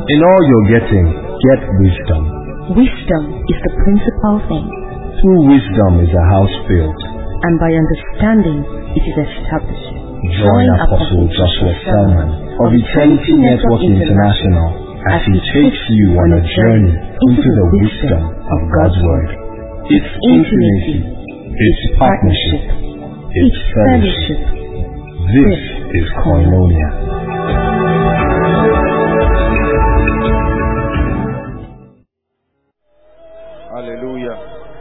In all you're getting, get wisdom. Wisdom is the principal thing. Through wisdom is a house built, and by understanding it is established. Join Apostle Joshua Selman of Eternity Network International as he takes you on a journey into the wisdom of God's Word. It's intimacy, it's partnership, it's fellowship. This is Koinonia. Hallelujah.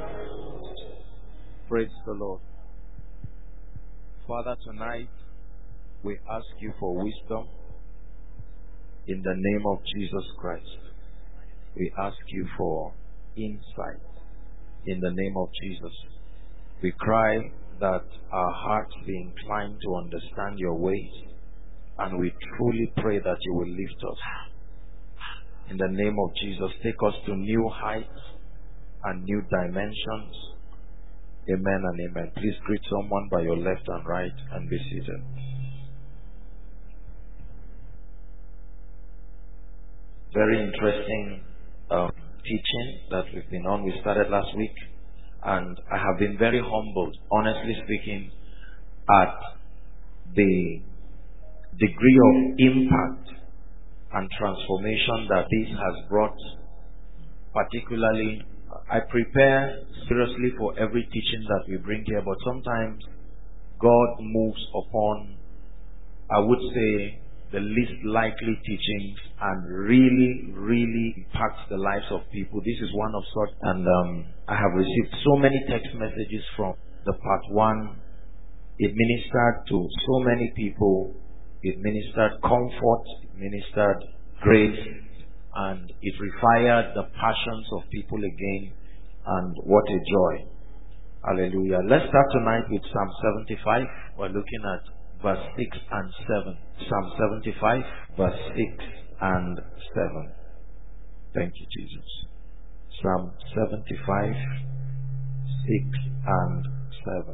Praise the Lord. Father, tonight we ask you for wisdom in the name of Jesus Christ. We ask you for insight in the name of Jesus. We cry that our hearts be inclined to understand your ways, and we truly pray that you will lift us. In the name of Jesus, take us to new heights and new dimensions. Amen and amen. Please greet someone by your left and right and be seated. Very interesting teaching that we've been on. We started last week, and I have been very humbled, honestly speaking, at the degree of impact and transformation that this has brought. Particularly, I prepare seriously for every teaching that we bring here, but sometimes God moves upon, I would say, the least likely teachings and really impacts the lives of people. This is one of such, and I have received so many text messages from the part one. It ministered to so many people. It ministered comfort, it ministered grace, and it refired the passions of people again, and what a joy. Hallelujah. Let's start tonight with Psalm 75. We're looking at verse 6 and 7. Psalm 75, verse 6 and 7. Thank you, Jesus. Psalm 75, 6 and 7.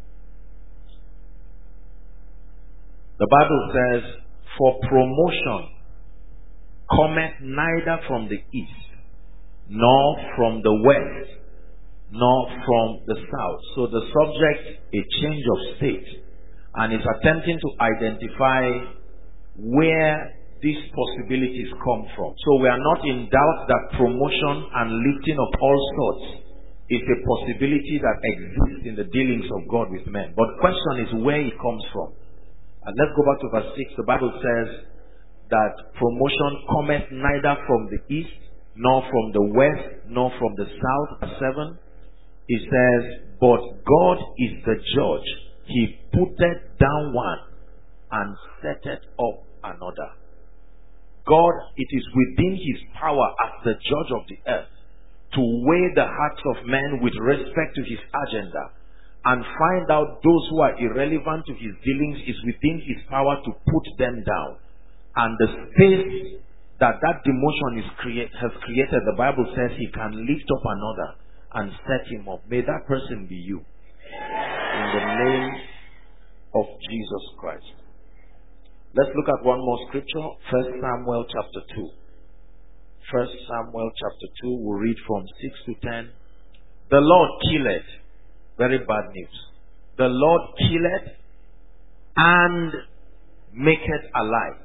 The Bible says, "For promotion cometh neither from the east, nor from the west, nor from the south." So the subject, a change of state, and is attempting to identify where these possibilities come from. So we are not in doubt that promotion and lifting of all sorts is a possibility that exists in the dealings of God with men. But the question is where it comes from. And let's go back to verse 6. The Bible says that promotion cometh neither from the east, nor from the west, nor from the south. Verse 7, it says, "But God is the judge. He putteth down one and setteth up another." God, it is within his power as the judge of the earth to weigh the hearts of men with respect to his agenda and find out those who are irrelevant to his dealings. Is within his power to put them down. And the space that demotion has created, the Bible says he can lift up another and set him up. May that person be you. In the name of Jesus Christ. Let's look at one more scripture. 1 Samuel chapter 2. 1 Samuel chapter 2, we'll read from 6 to 10. "The Lord killeth," very bad news. "The Lord killeth and maketh alive."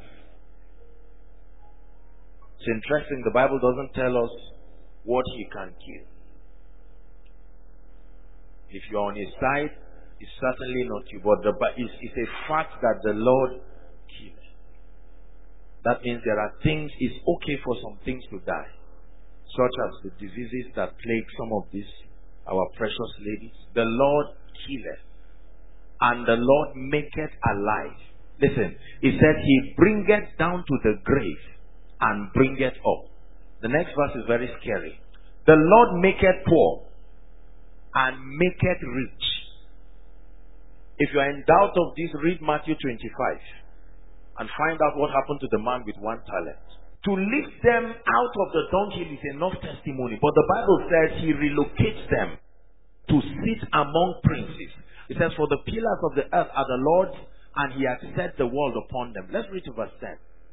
It's interesting, the Bible doesn't tell us what he can kill. If you're on his side, it's certainly not you, but it's a fact that the Lord kills. That means there are things, it's okay for some things to die, such as the diseases that plague some of these, our precious ladies. The Lord killeth, and the Lord maketh alive. Listen, he said he bringeth down to the grave and bringeth up. The next verse is very scary. "The Lord maketh poor and maketh rich." If you are in doubt of this, read Matthew 25 and find out what happened to the man with 1 talent. To lift them out of the dunghill is enough testimony, but the Bible says he relocates them to sit among princes. It says, "For the pillars of the earth are the Lord's, and he has set the world upon them." Let's read to verse 10.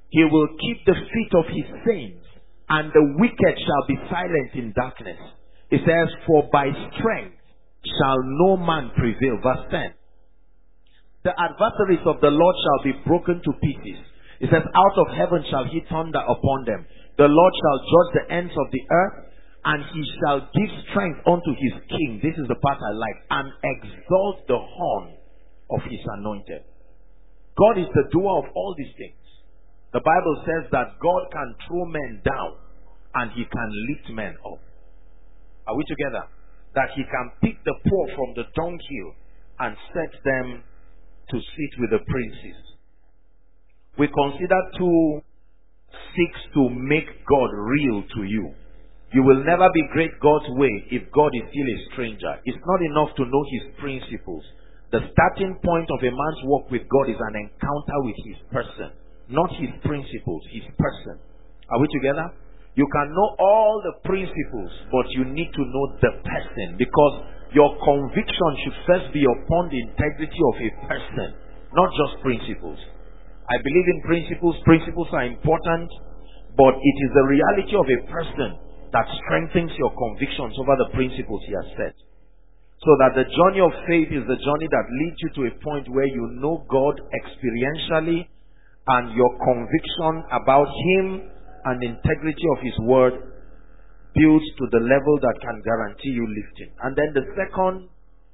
He will keep the feet of his saints, and the wicked shall be silent in darkness. It says, for by strength shall no man prevail. Verse 10. The adversaries of the Lord shall be broken to pieces. It says, out of heaven shall he thunder upon them. The Lord shall judge the ends of the earth, and he shall give strength unto his king. This is the part I like. And exalt the horn of his anointed. God is the doer of all these things. The Bible says that God can throw men down and he can lift men up. Are we together? That he can pick the poor from the dunghill and set them to sit with the princes. We consider 2 seeks to make God real to you. You will never be great God's way if God is still a stranger. It's not enough to know his principles. The starting point of a man's walk with God is an encounter with his person. Not his principles, his person. Are we together? You can know all the principles, but you need to know the person, because your conviction should first be upon the integrity of a person, not just principles. I believe in principles. Principles are important, but it is the reality of a person that strengthens your convictions over the principles he has set. So that the journey of faith is the journey that leads you to a point where you know God experientially, and your conviction about him and the integrity of his word builds to the level that can guarantee you lifting. And then the second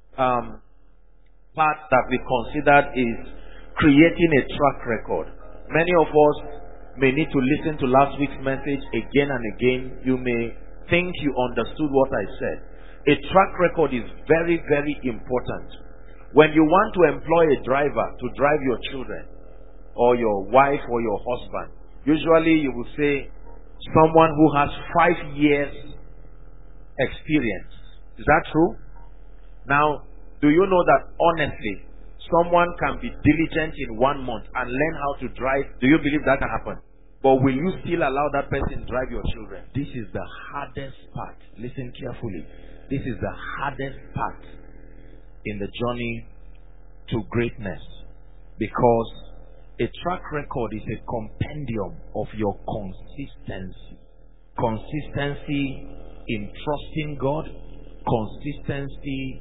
part that we considered is creating a track record. Many of us may need to listen to last week's message again and again. You may think you understood what I said. A track record is very, very important. When you want to employ a driver to drive your children, or your wife or your husband, usually you will say someone who has 5 years experience. Is that true? Now, do you know that honestly, someone can be diligent in 1 month and learn how to drive? Do you believe that can happen? But will you still allow that person to drive your children? This is the hardest part. Listen carefully. This is the hardest part in the journey to greatness, because a track record is a compendium of your consistency. Consistency in trusting God, consistency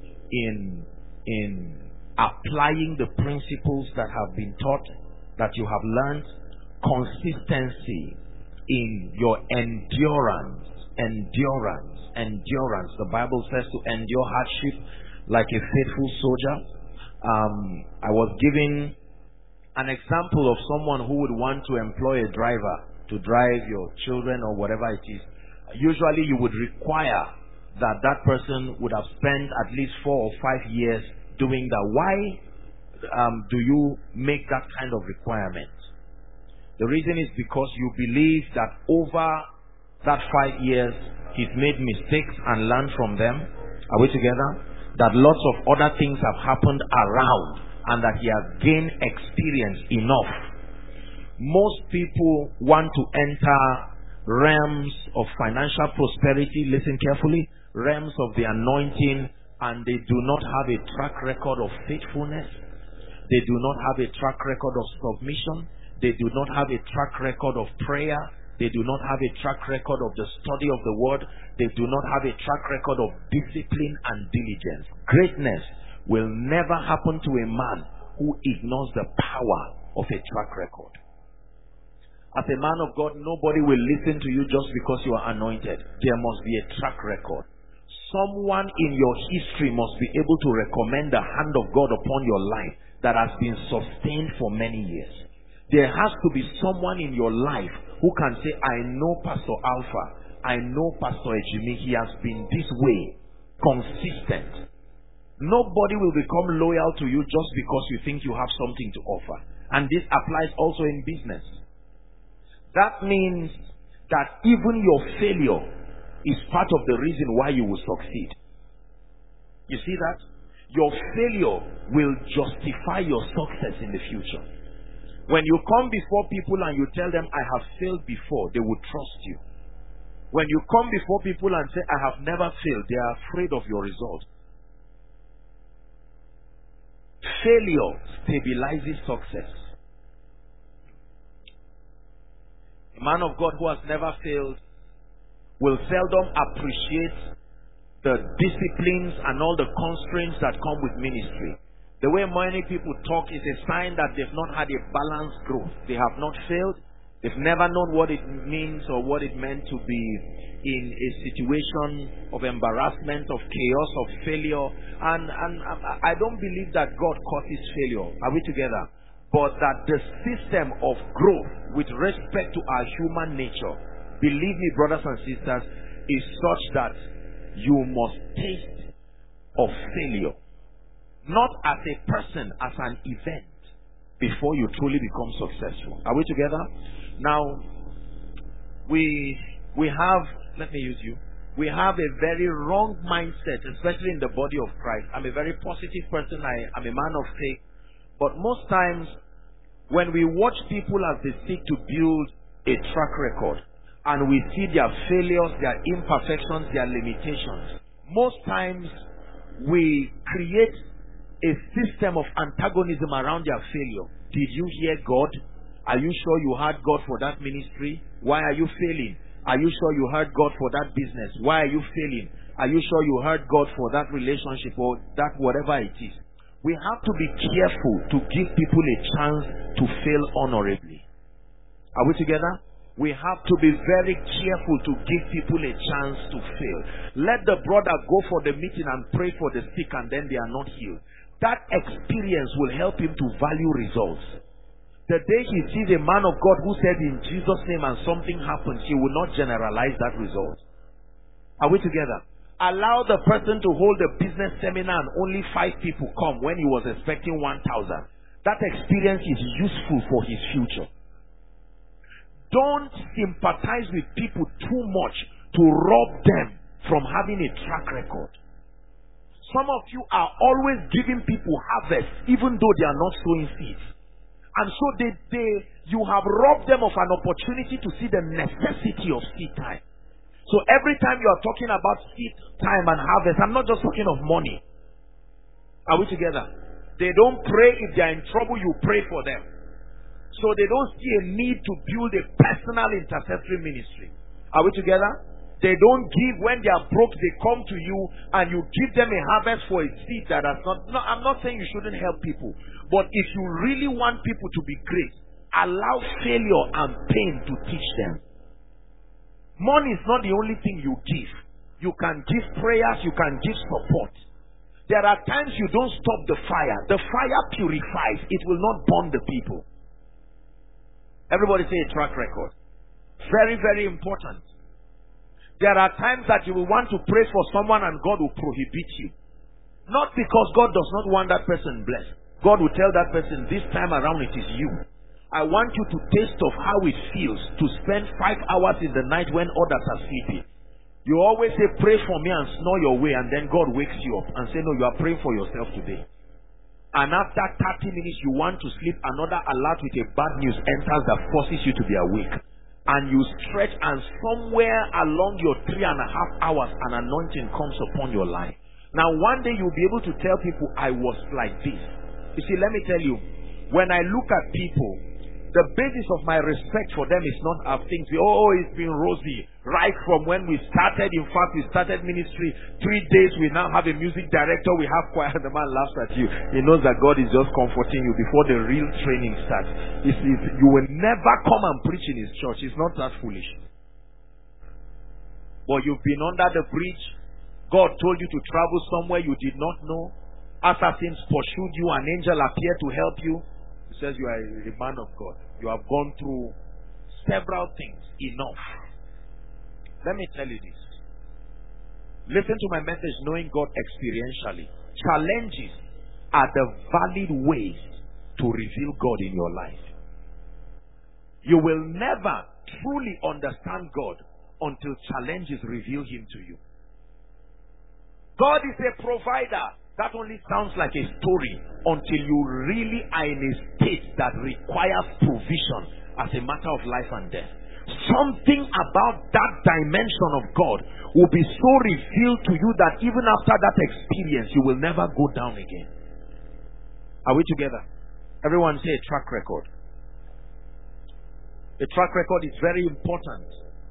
in applying the principles that have been taught, that you have learned, consistency in your endurance. The Bible says to endure hardship like a faithful soldier. I was giving an example of someone who would want to employ a driver to drive your children or whatever it is. Usually you would require that that person would have spent at least 4 or 5 years doing that. Why do you make that kind of requirement? The reason is because you believe that over that 5 years he's made mistakes and learned from them. Are we together? That lots of other things have happened around, and that he has gained experience enough. Most people want to enter realms of financial prosperity, listen carefully, realms of the anointing, and they do not have a track record of faithfulness. They do not have a track record of submission. They do not have a track record of prayer. They do not have a track record of the study of the word. They do not have a track record of discipline and diligence. Greatness will never happen to a man who ignores the power of a track record. As a man of God, nobody will listen to you just because you are anointed. There must be a track record. Someone in your history must be able to recommend the hand of God upon your life that has been sustained for many years. There has to be someone in your life who can say, I know Pastor Alpha, I know Pastor Ejimi, he has been this way, consistent. Nobody will become loyal to you just because you think you have something to offer. And this applies also in business. That means that even your failure is part of the reason why you will succeed. You see that? Your failure will justify your success in the future. When you come before people and you tell them, I have failed before, they will trust you. When you come before people and say, I have never failed, they are afraid of your result. Failure stabilizes success. A man of God who has never failed will seldom appreciate the disciplines and all the constraints that come with ministry. The way many people talk is a sign that they've not had a balanced growth. They have not failed. They've never known what it means or what it meant to be in a situation of embarrassment, of chaos, of failure. And I don't believe that God causes failure. Are we together? But that the system of growth with respect to our human nature, believe me, brothers and sisters, is such that you must taste of failure. Not as a person, as an event, before you truly become successful. Are we together? Now, we have, let me use you, we have a very wrong mindset, especially in the body of Christ. I'm a very positive person. I'm a man of faith. But most times, when we watch people as they seek to build a track record, and we see their failures, their imperfections, their limitations, most times we create a system of antagonism around their failure. Did you hear God? Are you sure you heard God for that ministry? Why are you failing? Are you sure you heard God for that business? Why are you failing? Are you sure you heard God for that relationship or that whatever it is? We have to be careful to give people a chance to fail honorably. Are we together? We have to be very careful to give people a chance to fail. Let the brother go for the meeting and pray for the sick and then they are not healed. That experience will help him to value results. The day he sees a man of God who said in Jesus' name and something happens, he will not generalize that result. Are we together? Allow the person to hold a business seminar and only 5 people come when he was expecting 1,000. That experience is useful for his future. Don't sympathize with people too much to rob them from having a track record. Some of you are always giving people harvest even though they are not sowing seeds. And so you have robbed them of an opportunity to see the necessity of seed time. So every time you are talking about seed time and harvest, I'm not just talking of money. Are we together? They don't pray. If they are in trouble, you pray for them. So they don't see a need to build a personal intercessory ministry. Are we together? They don't give when they are broke. They come to you and you give them a harvest for a seed that has not. No, I'm not saying you shouldn't help people. But if you really want people to be great, allow failure and pain to teach them. Money is not the only thing you give. You can give prayers. You can give support. There are times you don't stop the fire. The fire purifies. It will not burn the people. Everybody say a track record. Very, very important. There are times that you will want to pray for someone and God will prohibit you. Not because God does not want that person blessed. God will tell that person, this time around it is you. I want you to taste of how it feels to spend 5 hours in the night when others are sleeping. You always say, pray for me and snore your way, and then God wakes you up and say, no, you are praying for yourself today. And after 30 minutes, you want to sleep, another alert with a bad news enters that forces you to be awake. And you stretch, and somewhere along your 3.5 hours, an anointing comes upon your life. Now, one day you'll be able to tell people, I was like this. You see, let me tell you, when I look at people, the basis of my respect for them is not of things. It's been rosy. Right from when we started. In fact, we started ministry 3 days. We now have a music director. We have choir. The man laughs at you. He knows that God is just comforting you before the real training starts. You will never come and preach in his church. It's not that foolish. But you've been under the bridge. God told you to travel somewhere you did not know. Assassins pursued you. An angel appeared to help you. He says you are a man of God. You have gone through several things. Enough. Let me tell you this. Listen to my message knowing God experientially. Challenges are the valid ways to reveal God in your life. You will never truly understand God until challenges reveal him to you. God is a provider. That only sounds like a story until you really are in a state that requires provision as a matter of life and death. Something about that dimension of God will be so revealed to you that even after that experience, you will never go down again. Are we together? Everyone say a track record. A track record is very important.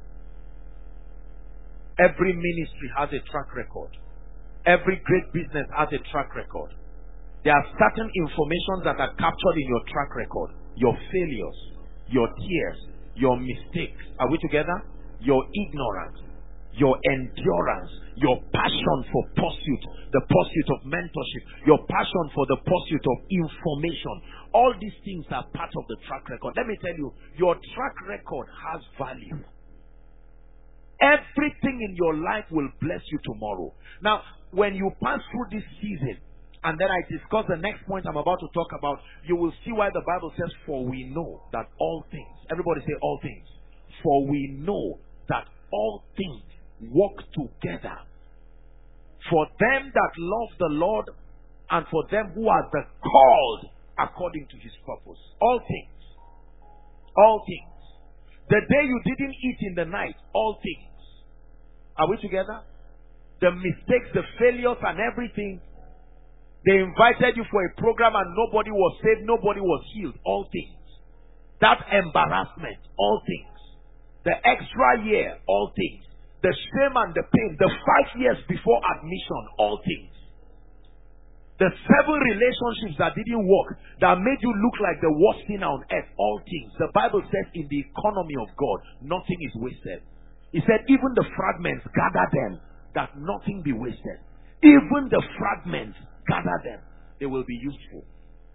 Every ministry has a track record. Every great business has a track record. There are certain information that are captured in your track record. Your failures, your tears, your mistakes. Are we together? Your ignorance, your endurance, your passion for pursuit, the pursuit of mentorship, your passion for the pursuit of information. All these things are part of the track record. Let me tell you, your track record has value. Everything in your life will bless you tomorrow. Now, when you pass through this season, and then I discuss the next point I'm about to talk about, you will see why the Bible says, for we know that all things, everybody say all things, for we know that all things work together for them that love the Lord and for them who are the called according to his purpose. All things. All things. The day you didn't eat in the night, all things. Are we together? The mistakes, the failures and everything. They invited you for a program and nobody was saved, nobody was healed. All things. That embarrassment, all things. The extra year, all things. The shame and the pain, the 5 years before admission, all things. The 7 relationships that didn't work, that made you look like the worst sinner on earth, all things. The Bible says in the economy of God, nothing is wasted. He said, even the fragments, gather them, that nothing be wasted. Even the fragments, gather them. They will be useful.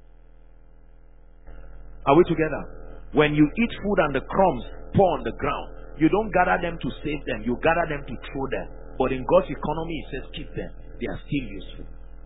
Are we together? When you eat food and the crumbs pour on the ground, you don't gather them to save them. You gather them to throw them. But in God's economy, it says keep them. They are still useful.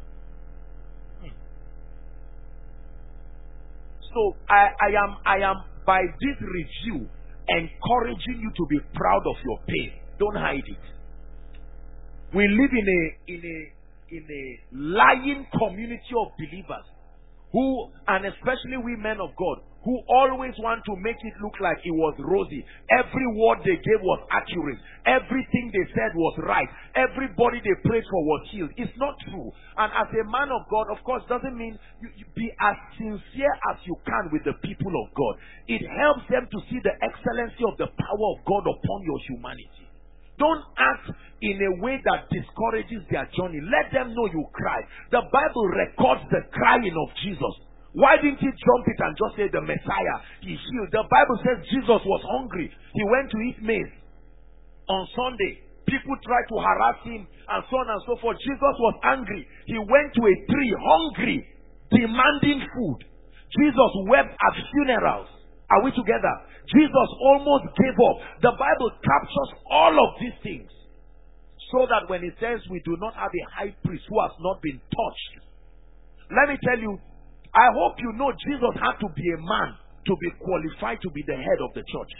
So I am by this review encouraging you to be proud of your pain. Don't hide it. We live in a lying community of believers who, and especially we men of God, who always want to make it look like it was rosy. Every word they gave was accurate. Everything they said was right. Everybody they prayed for was healed. It's not true. And as a man of God, of course, doesn't mean you be as sincere as you can with the people of God. It helps them to see the excellency of the power of God upon your humanity. Don't act in a way that discourages their journey. Let them know you cried. The Bible records the crying of Jesus. Why didn't he jump it and just say the Messiah, he healed? The Bible says Jesus was hungry. He went to eat maize. On Sunday, people tried to harass him and so on and so forth. Jesus was angry. He went to a tree, hungry, demanding food. Jesus wept at funerals. Are we together? Jesus almost gave up. The Bible captures all of these things. So that when it says we do not have a high priest who has not been touched. Let me tell you, I hope you know Jesus had to be a man to be qualified to be the head of the church.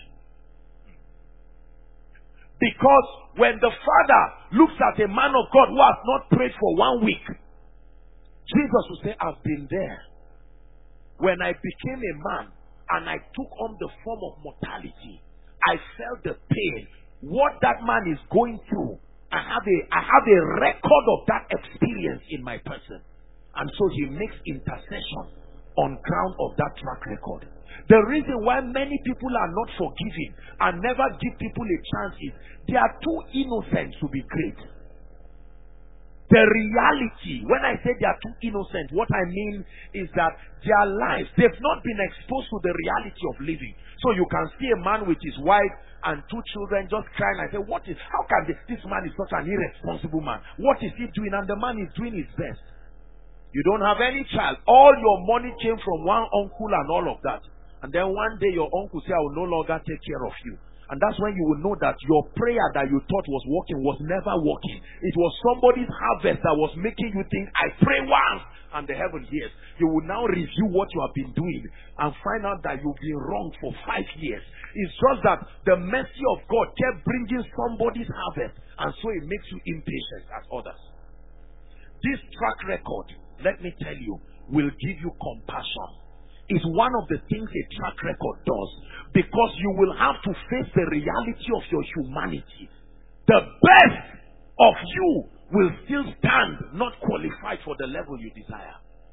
Because when the Father looks at a man of God who has not prayed for 1 week, Jesus will say, I've been there. When I became a man and I took on the form of mortality, I felt the pain. What that man is going through, I have a record of that experience in my person. And so he makes intercession on ground of that track record. The reason why many people are not forgiving and never give people a chance is they are too innocent to be great. The reality, when I say they are too innocent, what I mean is that their lives, they've not been exposed to the reality of living. So you can see a man with his wife and 2 children just crying and say, how can this man is such an irresponsible man? What is he doing? And the man is doing his best. You don't have any child. All your money came from one uncle and all of that. And then one day your uncle said, I will no longer take care of you. And that's when you will know that your prayer that you thought was working was never working. It was somebody's harvest that was making you think, I pray once and the heaven hears. You will now review what you have been doing and find out that you've been wrong for 5 years. It's just that the mercy of God kept bringing somebody's harvest, and so it makes you impatient as others. This track record, let me tell you, will give you compassion. It's one of the things a track record does, because you will have to face the reality of your humanity. The best of you will still stand, not qualified for the level you desire.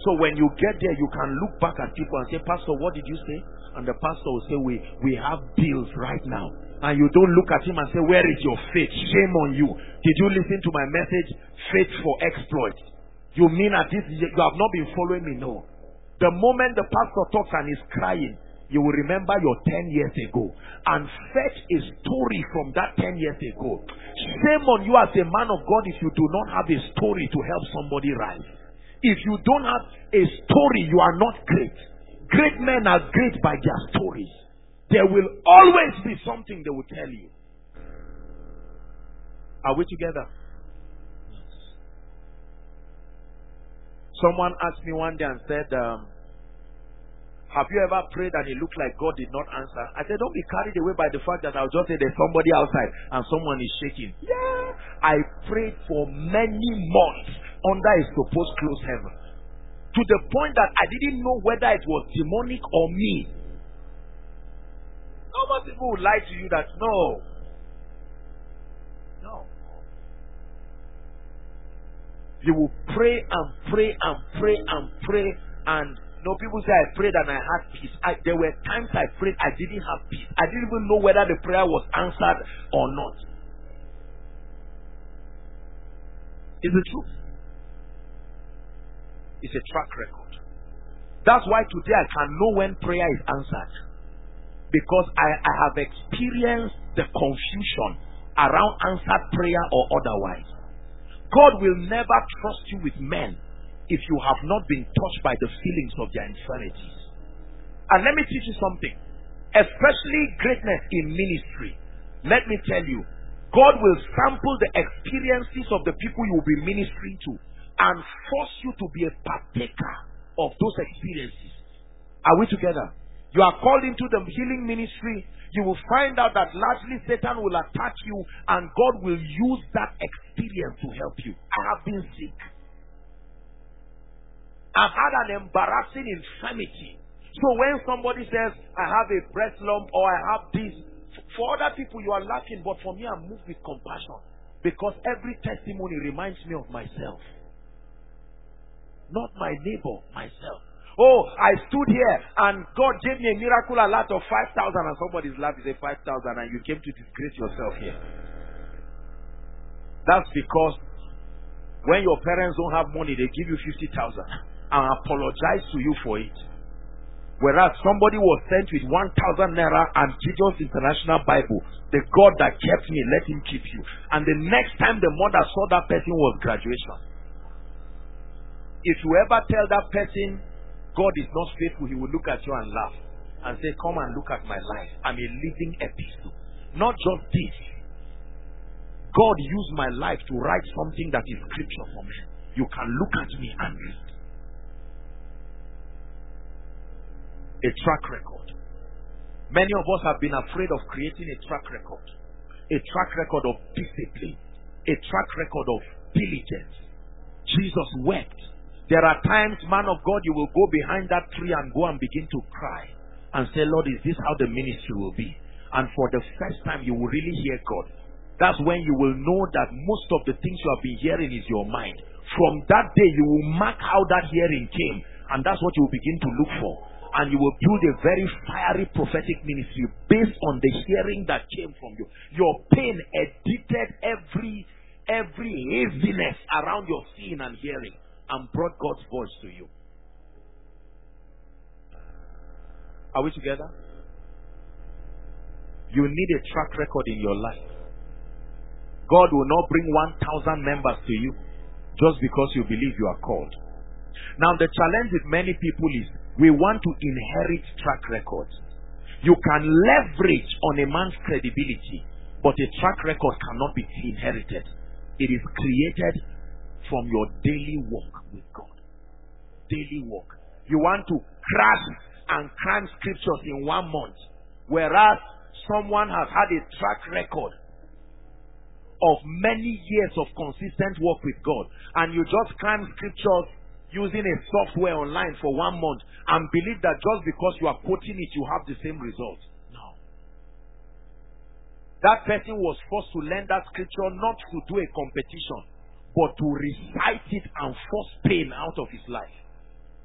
So when you get there, you can look back at people and say, Pastor, what did you say? And the pastor will say, we have bills right now. And you don't look at him and say, where is your faith? Shame on you. Did you listen to my message? Faith for exploit. You mean at this, you have not been following me? No. The moment the pastor talks and is crying, you will remember your 10 years ago and fetch a story from that 10 years ago. Shame on you as a man of God if you do not have a story to help somebody rise. If you don't have a story, you are not great. Great men are great by their stories. There will always be something they will tell you. Are we together? Someone asked me one day and said, have you ever prayed and it looked like God did not answer? I said, don't be carried away by the fact that I'll just say there's somebody outside and someone is shaking. Yeah, I prayed for many months under a supposed closed heaven, to the point that I didn't know whether it was demonic or me. Normal people would lie to you that no. You will pray and pray and pray and pray, and people say I prayed and I had peace. There were times I prayed I didn't have peace. I didn't even know whether the prayer was answered or not. It's the truth. It's a track record. That's why today I can know when prayer is answered, because I have experienced the confusion around answered prayer or otherwise. God will never trust you with men if you have not been touched by the feelings of their infirmities. And let me teach you something, especially greatness in ministry. Let me tell you, God will sample the experiences of the people you will be ministering to and force you to be a partaker of those experiences. Are we together? You are called into the healing ministry. You will find out that largely Satan will attack you and God will use that experience to help you. I have been sick. I've had an embarrassing infirmity. So when somebody says, I have a breast lump or I have this, for other people you are laughing, but for me I'm moved with compassion, because every testimony reminds me of myself. Not my neighbor, myself. Oh, I stood here and God gave me a miracle alert of 5,000 and somebody's laughing, say 5,000 and you came to disgrace yourself here. That's because when your parents don't have money, they give you 50,000 and apologize to you for it. Whereas somebody was sent with 1,000 naira and Jesus International Bible, the God that kept me, let him keep you. And the next time the mother saw that person was graduation. If you ever tell that person God is not faithful, he will look at you and laugh and say, come and look at my life. I'm a living epistle. Not just this. God used my life to write something that is scripture for me. You can look at me and read. A track record. Many of us have been afraid of creating a track record. A track record of discipline. A track record of diligence. Jesus wept. There are times, man of God, you will go behind that tree and go and begin to cry and say, Lord, is this how the ministry will be? And for the first time, you will really hear God. That's when you will know that most of the things you have been hearing is your mind. From that day, you will mark how that hearing came, and that's what you will begin to look for. And you will build a very fiery prophetic ministry based on the hearing that came from you. Your pain edited every haziness around your seeing and hearing and brought God's voice to you. Are we together? You need a track record in your life. God will not bring 1,000 members to you just because you believe you are called. Now the challenge with many people is we want to inherit track records. You can leverage on a man's credibility, but a track record cannot be inherited. It is created from your daily walk with God. Daily walk. You want to crash and cram scriptures in 1 month, whereas someone has had a track record of many years of consistent work with God, and you just cram scriptures using a software online for 1 month and believe that just because you are quoting it, you have the same result. No. That person was forced to learn that scripture not to do a competition, but to recite it and force pain out of his life.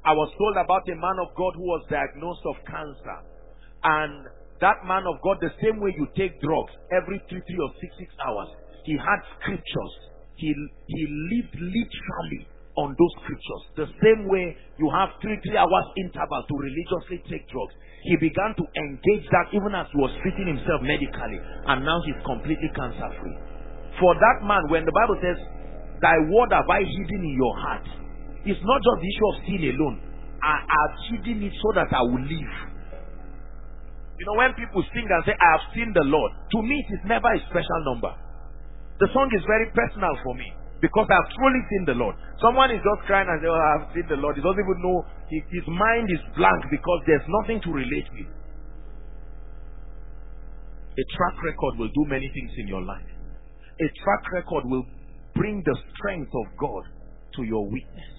I was told about a man of God who was diagnosed of cancer. And that man of God, the same way you take drugs every 3 or 6 hours, he had scriptures. He lived literally on those scriptures. The same way you have 3 hours interval to religiously take drugs. He began to engage that even as he was treating himself medically. And now he's completely cancer free. For that man, when the Bible says, thy word have I hidden in your heart, it's not just the issue of sin alone. I have hidden it so that I will live. You know, when people sing and say, I have seen the Lord, to me it is never a special number. The song is very personal for me because I have truly seen the Lord. Someone is just crying and say, oh, I have seen the Lord. He doesn't even know. His mind is blank because there's nothing to relate with. A track record will do many things in your life. A track record will bring the strength of God to your weakness.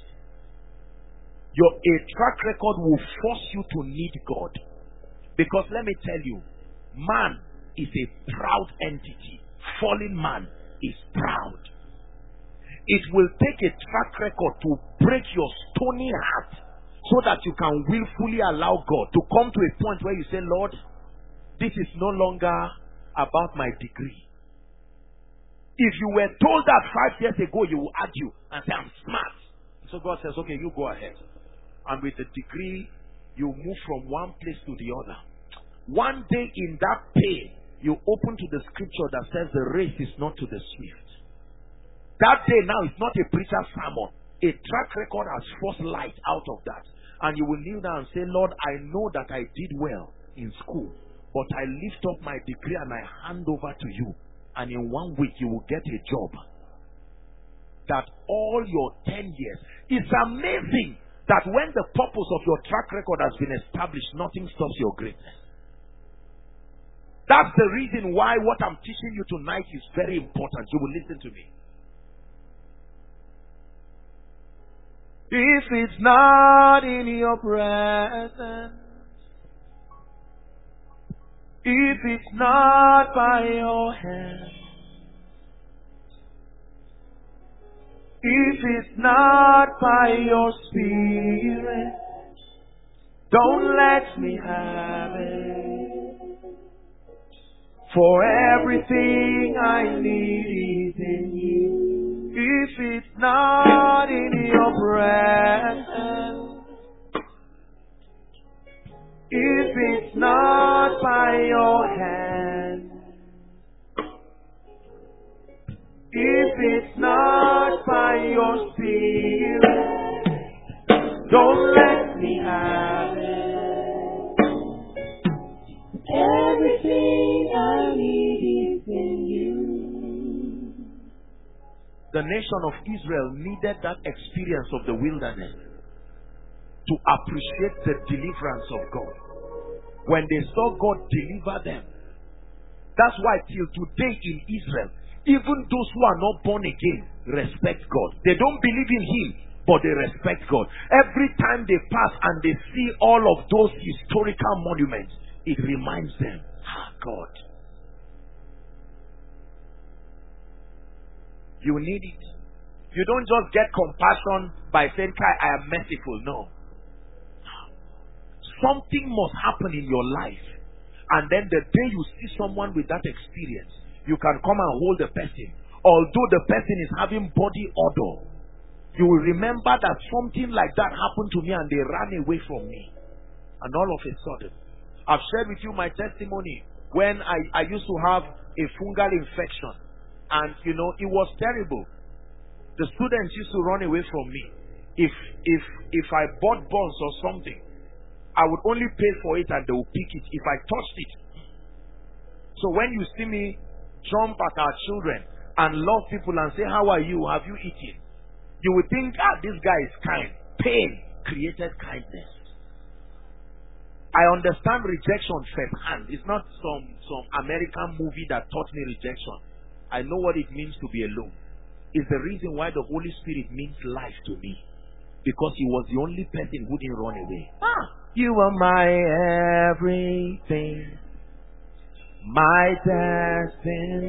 A track record will force you to need God. Because let me tell you, man is a proud entity. Fallen man is proud. It will take a track record to break your stony heart so that you can willfully allow God to come to a point where you say, Lord, this is no longer about my degree. If you were told that 5 years ago, you will argue and say, I'm smart. So God says, okay, you go ahead. And with the degree, you move from one place to the other. One day in that pain, you open to the scripture that says the race is not to the swift. That day now is not a preacher's sermon. A track record has forced light out of that. And you will kneel down and say, Lord, I know that I did well in school, but I lift up my degree and I hand over to you. And in 1 week, you will get a job. That all your 10 years. It's amazing that when the purpose of your track record has been established, nothing stops your greatness. That's the reason why what I'm teaching you tonight is very important. You will listen to me. If it's not in your presence, if it's not by your hand, if it's not by your spirit, don't let me have it. For everything I need is in you. If it's not in your presence, if it's not by your hand, if it's not by your spirit, don't let me have it. Everything I need is in you. The nation of Israel needed that experience of the wilderness to appreciate the deliverance of God. When they saw God deliver them, that's why till today in Israel, even those who are not born again respect God. They don't believe in Him, but they respect God. Every time they pass and they see all of those historical monuments, it reminds them, God. You need it. You don't just get compassion by saying, I am merciful. No. Something must happen in your life. And then the day you see someone with that experience, you can come and hold the person. Although the person is having body odor, you will remember that something like that happened to me and they ran away from me. And all of a sudden, I've shared with you my testimony when I used to have a fungal infection. And you know, it was terrible. The students used to run away from me. If I bought buns or something, I would only pay for it and they would pick it if I touched it. So when you see me jump at our children and love people and say, how are you? Have you eaten? You would think, this guy is kind. Pain created kindness. I understand rejection firsthand. It's not some American movie that taught me rejection. I know what it means to be alone. It's the reason why the Holy Spirit means life to me. Because He was the only person who didn't run away. You are my everything, my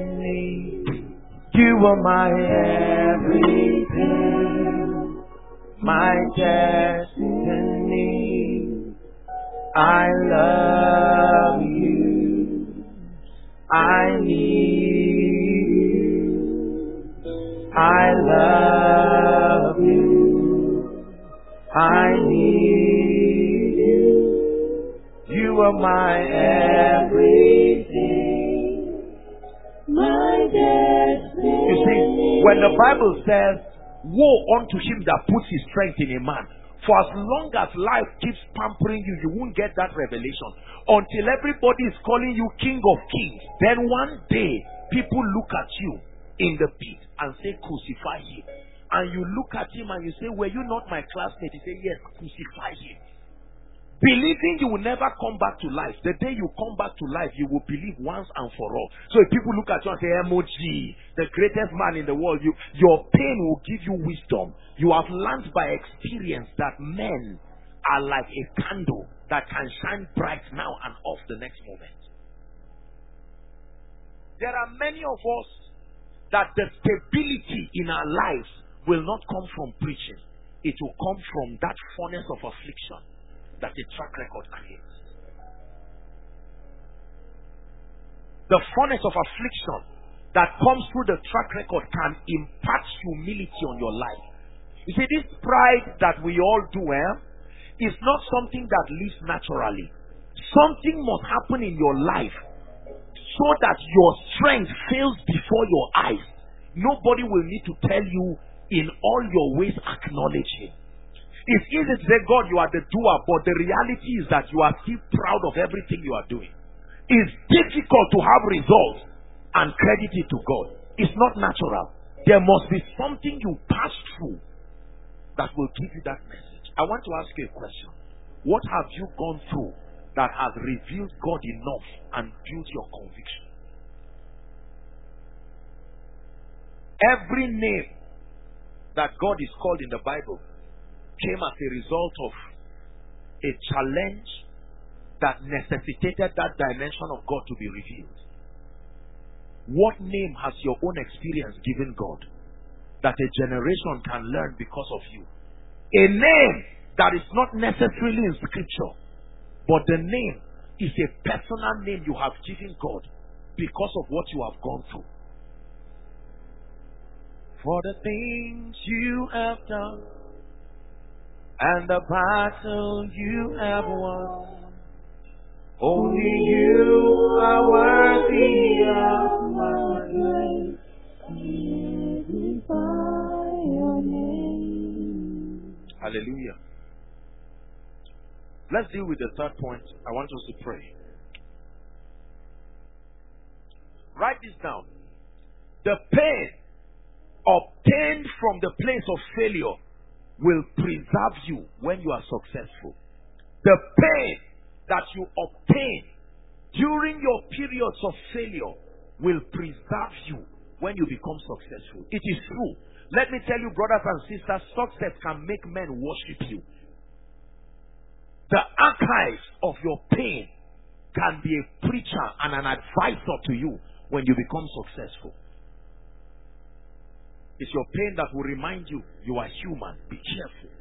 destiny. You are my everything, my destiny. I love you. I need you. I love you. I need you. You are my everything. My destiny. You see, when the Bible says, woe unto him that puts his strength in a man. For as long as life keeps pampering you, you won't get that revelation. Until everybody is calling you King of Kings. Then one day, people look at you in the pit and say, crucify him. And you look at him and you say, were you not my classmate? He say, yes, crucify him. Believing you will never come back to life. The day you come back to life, you will believe once and for all. So if people look at you and say, MOG, the greatest man in the world, your pain will give you wisdom. You have learned by experience that men are like a candle that can shine bright now and off the next moment. There are many of us that the stability in our lives will not come from preaching. It will come from that furnace of affliction that a track record creates. The furnace of affliction that comes through the track record can impart humility on your life. You see, this pride that we all do is not something that lives naturally. Something must happen in your life so that your strength fails before your eyes. Nobody will need to tell you, in all your ways acknowledge him. It's easy to say, God, you are the doer, but the reality is that you are still proud of everything you are doing. It's difficult to have results and credit it to God. It's not natural. There must be something you pass through that will give you that message. I want to ask you a question. What have you gone through that has revealed God enough and built your conviction? Every name that God is called in the Bible came as a result of a challenge that necessitated that dimension of God to be revealed. What name has your own experience given God that a generation can learn because of you? A name that is not necessarily in scripture, but the name is a personal name you have given God because of what you have gone through. For the things you have done and the battle you have won, only you are worthy of my praise. Magnify your name. Hallelujah. Let's deal with the third point. I want us to pray. Write this down. The pain obtained from the place of failure will preserve you when you are successful. The pain that you obtain during your periods of failure will preserve you when you become successful. It is true. Let me tell you, brothers and sisters, success can make men worship you. The archives of your pain can be a preacher and an advisor to you when you become successful. It's your pain that will remind you, you are human. Be careful.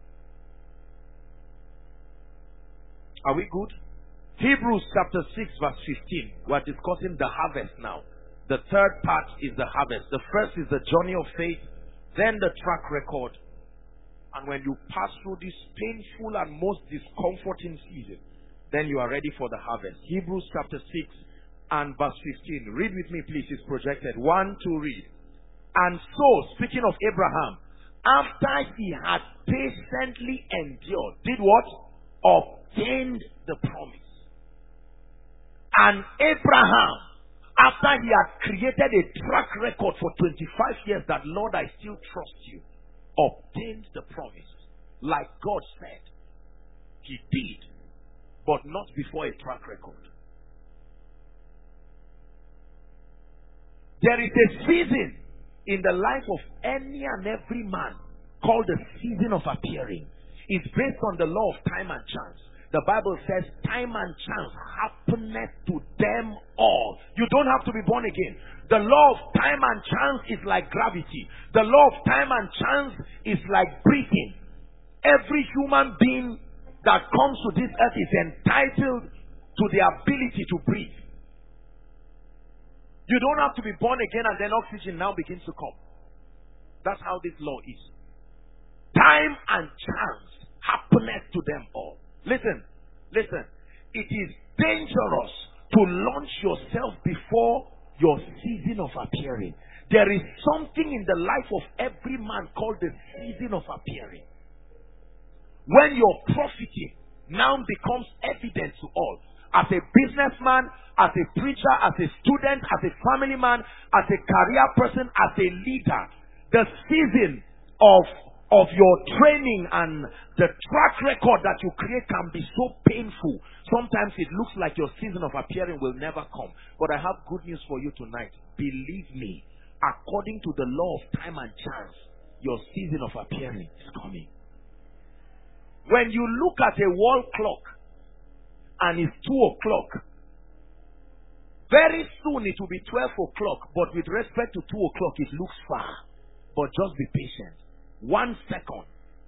Are we good? Hebrews chapter 6 verse 15. We are discussing the harvest now. The third part is the harvest. The first is the journey of faith, then the track record. And when you pass through this painful and most discomforting season, then you are ready for the harvest. Hebrews chapter 6 and verse 15. Read with me, please. It's projected. 1, 2, read. And so, speaking of Abraham, after he had patiently endured, did what? Obtained the promise. And Abraham, after he had created a track record for 25 years that, Lord, I still trust you, obtained the promise. Like God said, he did, but not before a track record. There is a season in the life of any and every man called the season of appearing. It's based on the law of time and chance. The Bible says time and chance happeneth to them all. You don't have to be born again. The law of time and chance is like gravity. The law of time and chance is like breathing. Every human being that comes to this earth is entitled to the ability to breathe. You don't have to be born again and then oxygen now begins to come. That's how this law is. Time and chance happeneth to them all. Listen. It is dangerous to launch yourself before your season of appearing. There is something in the life of every man called the season of appearing. When your profiting now becomes evident to all. As a businessman, as a preacher, as a student, as a family man, as a career person, as a leader, the season of your training and the track record that you create can be so painful. Sometimes it looks like your season of appearing will never come. But I have good news for you tonight. Believe me, according to the law of time and chance, your season of appearing is coming. When you look at a wall clock and it's 2 o'clock, very soon it will be 12 o'clock, but with respect to 2 o'clock, it looks far. But just be patient. 1 second.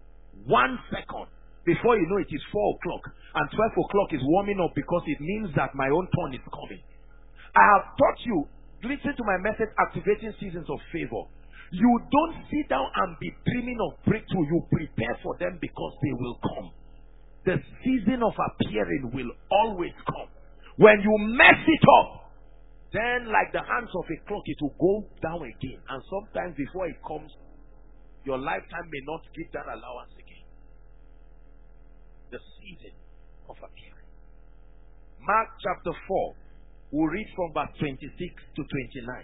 Before you know it is 4 o'clock. And 12 o'clock is warming up because it means that my own turn is coming. I have taught you, listen to my message, activating seasons of favor. You don't sit down and be dreaming of breakthrough. You prepare for them because they will come. The season of appearing will always come. When you mess it up, then like the hands of a clock, it will go down again. And sometimes before it comes, your lifetime may not give that allowance again. The season of appearing. Mark chapter 4. We'll read from verse 26 to 29.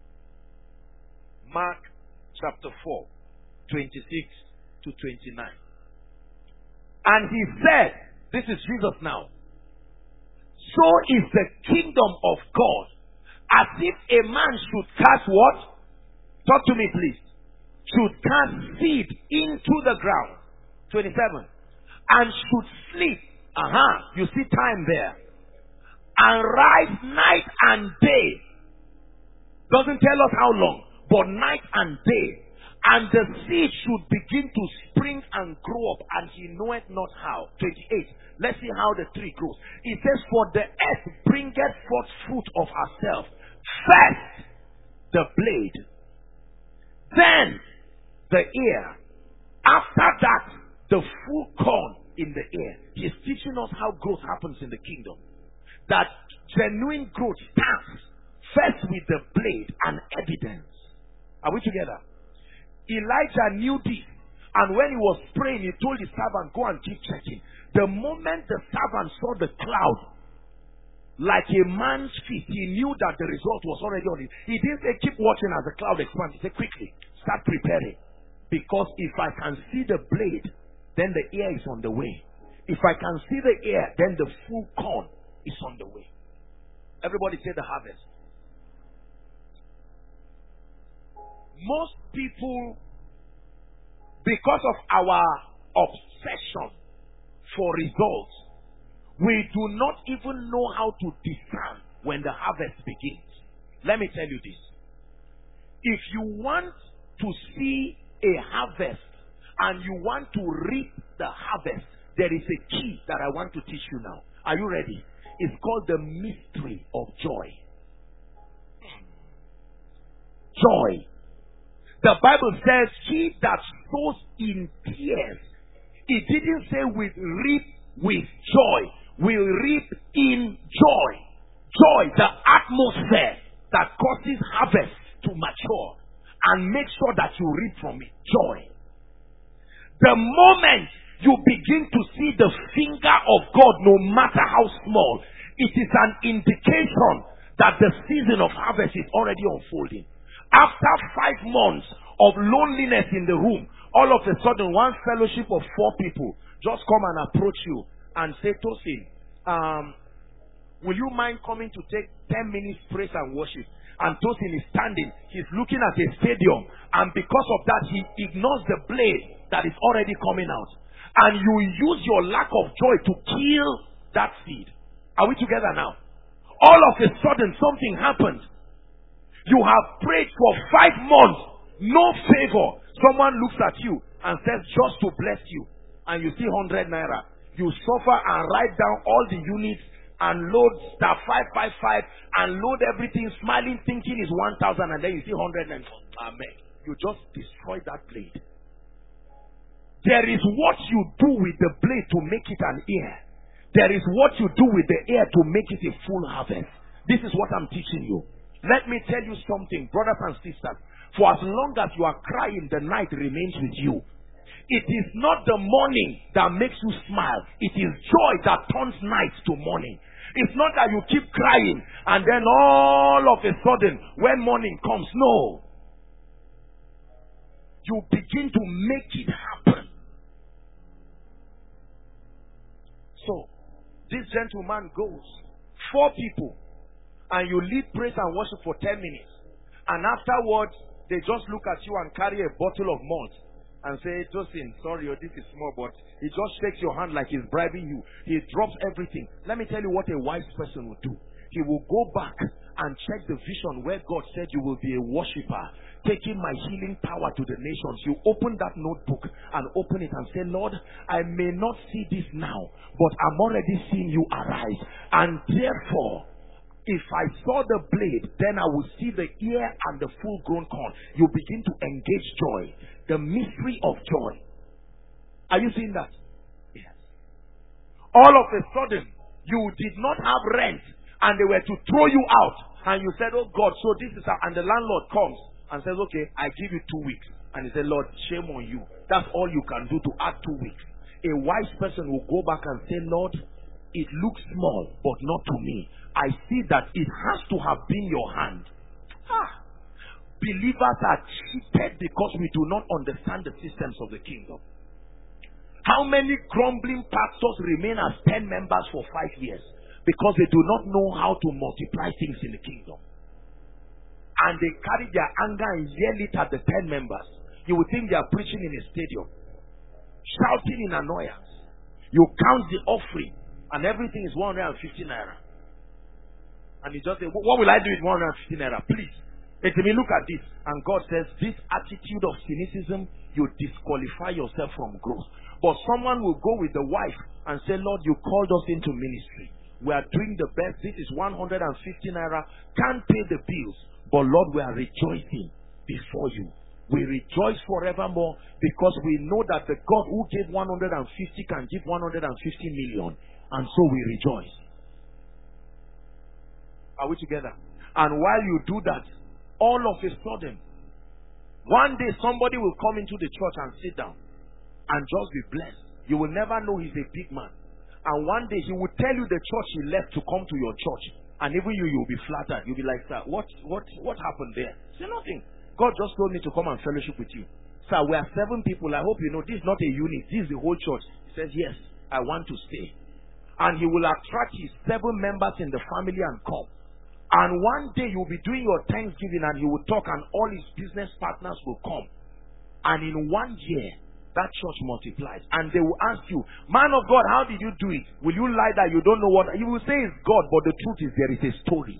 Mark chapter 4, 26 to 29. And he said, this is Jesus now, so is the kingdom of God, as if a man should cast what? Talk to me please. Should cast seed into the ground. 27. And should sleep. You see time there. And rise night and day. Doesn't tell us how long, but night and day. And the seed should begin to spring and grow up, and he knoweth not how. 28. Let's see how the tree grows. It says, for the earth bringeth forth fruit of herself. First, the blade. Then, the ear. After that, the full corn in the ear. He's teaching us how growth happens in the kingdom. That genuine growth starts first with the blade and evidence. Are we together? Elijah knew this, and when he was praying, he told his servant, go and keep checking. The moment the servant saw the cloud like a man's feet, he knew that the result was already on it. He didn't say keep watching as the cloud expands. He said quickly start preparing, because if I can see the blade, then the ear is on the way. If I can see the ear, then the full corn is on the way. Everybody say the harvest. Most people, because of our obsession for results, we do not even know how to discern when the harvest begins. Let me tell you this. If you want to see a harvest and you want to reap the harvest, there is a key that I want to teach you now. Are you ready? It's called the mystery of joy. Joy. The Bible says, he that sows in tears, it didn't say will reap with joy, will reap in joy. Joy, the atmosphere that causes harvest to mature and make sure that you reap from it. Joy. The moment you begin to see the finger of God, no matter how small, it is an indication that the season of harvest is already unfolding. After 5 months of loneliness in the room, all of a sudden one fellowship of 4 people just come and approach you and say, Tosin, will you mind coming to take 10 minutes praise and worship? And Tosin is standing, he's looking at a stadium, and because of that he ignores the blade that is already coming out. And you use your lack of joy to kill that seed. Are we together now? All of a sudden something happened. You have prayed for 5 months, no favor. Someone looks at you and says, just to bless you, and you see 100 naira. You suffer and write down all the units and load star 555 and load everything, smiling, thinking is 1,000, and then you see 100 and amen. You just destroy that blade. There is what you do with the blade to make it an ear. There is what you do with the ear to make it a full harvest. This is what I'm teaching you. Let me tell you something, brothers and sisters. For as long as you are crying, the night remains with you. It is not the morning that makes you smile. It is joy that turns night to morning. It's not that you keep crying and then all of a sudden when morning comes. No. You begin to make it happen. So, this gentleman goes. 4 people. And you lead praise and worship for 10 minutes. And afterwards, they just look at you and carry a bottle of malt. And say, Justin, sorry, this is small, but he just shakes your hand like he's bribing you. He drops everything. Let me tell you what a wise person will do. He will go back and check the vision where God said you will be a worshiper, taking my healing power to the nations. You open that notebook and open it and say, Lord, I may not see this now, but I'm already seeing you arise. And therefore, if I saw the blade, then I would see the ear and the full-grown corn. You begin to engage joy. The mystery of joy. Are you seeing that? Yes. All of a sudden, you did not have rent and they were to throw you out. And you said, oh God, so this is how. And the landlord comes and says, okay, I give you 2 weeks. And he said, Lord, shame on you. That's all you can do to add 2 weeks. A wise person will go back and say, Lord, it looks small, but not to me. I see that it has to have been your hand. Believers are cheated because we do not understand the systems of the kingdom. How many grumbling pastors remain as 10 members for 5 years? Because they do not know how to multiply things in the kingdom. And they carry their anger and yell it at the 10 members. You would think they are preaching in a stadium, shouting in annoyance. You count the offering and everything is 150 naira. And you just say, what will I do with 150 naira? Please. Let me look at this. And God says, this attitude of cynicism, you disqualify yourself from growth. But someone will go with the wife and say, Lord, you called us into ministry. We are doing the best. This is 150 naira. Can't pay the bills. But Lord, we are rejoicing before you. We rejoice forevermore because we know that the God who gave 150 can give 150 million. And so we rejoice. Are we together? And while you do that, all of a sudden, one day somebody will come into the church and sit down and just be blessed. You will never know he's a big man. And one day he will tell you the church he left to come to your church. And even you'll be flattered. You'll be like, sir, what happened there? Say nothing. God just told me to come and fellowship with you. Sir, we are 7 people. I hope you know this is not a unit. This is the whole church. He says, yes, I want to stay. And he will attract his 7 members in the family and come. And one day you'll be doing your Thanksgiving and he will talk and all his business partners will come. And in 1 year, that church multiplies. And they will ask you, man of God, how did you do it? Will you lie that you don't know what? You will say it's God, but the truth is there is a story.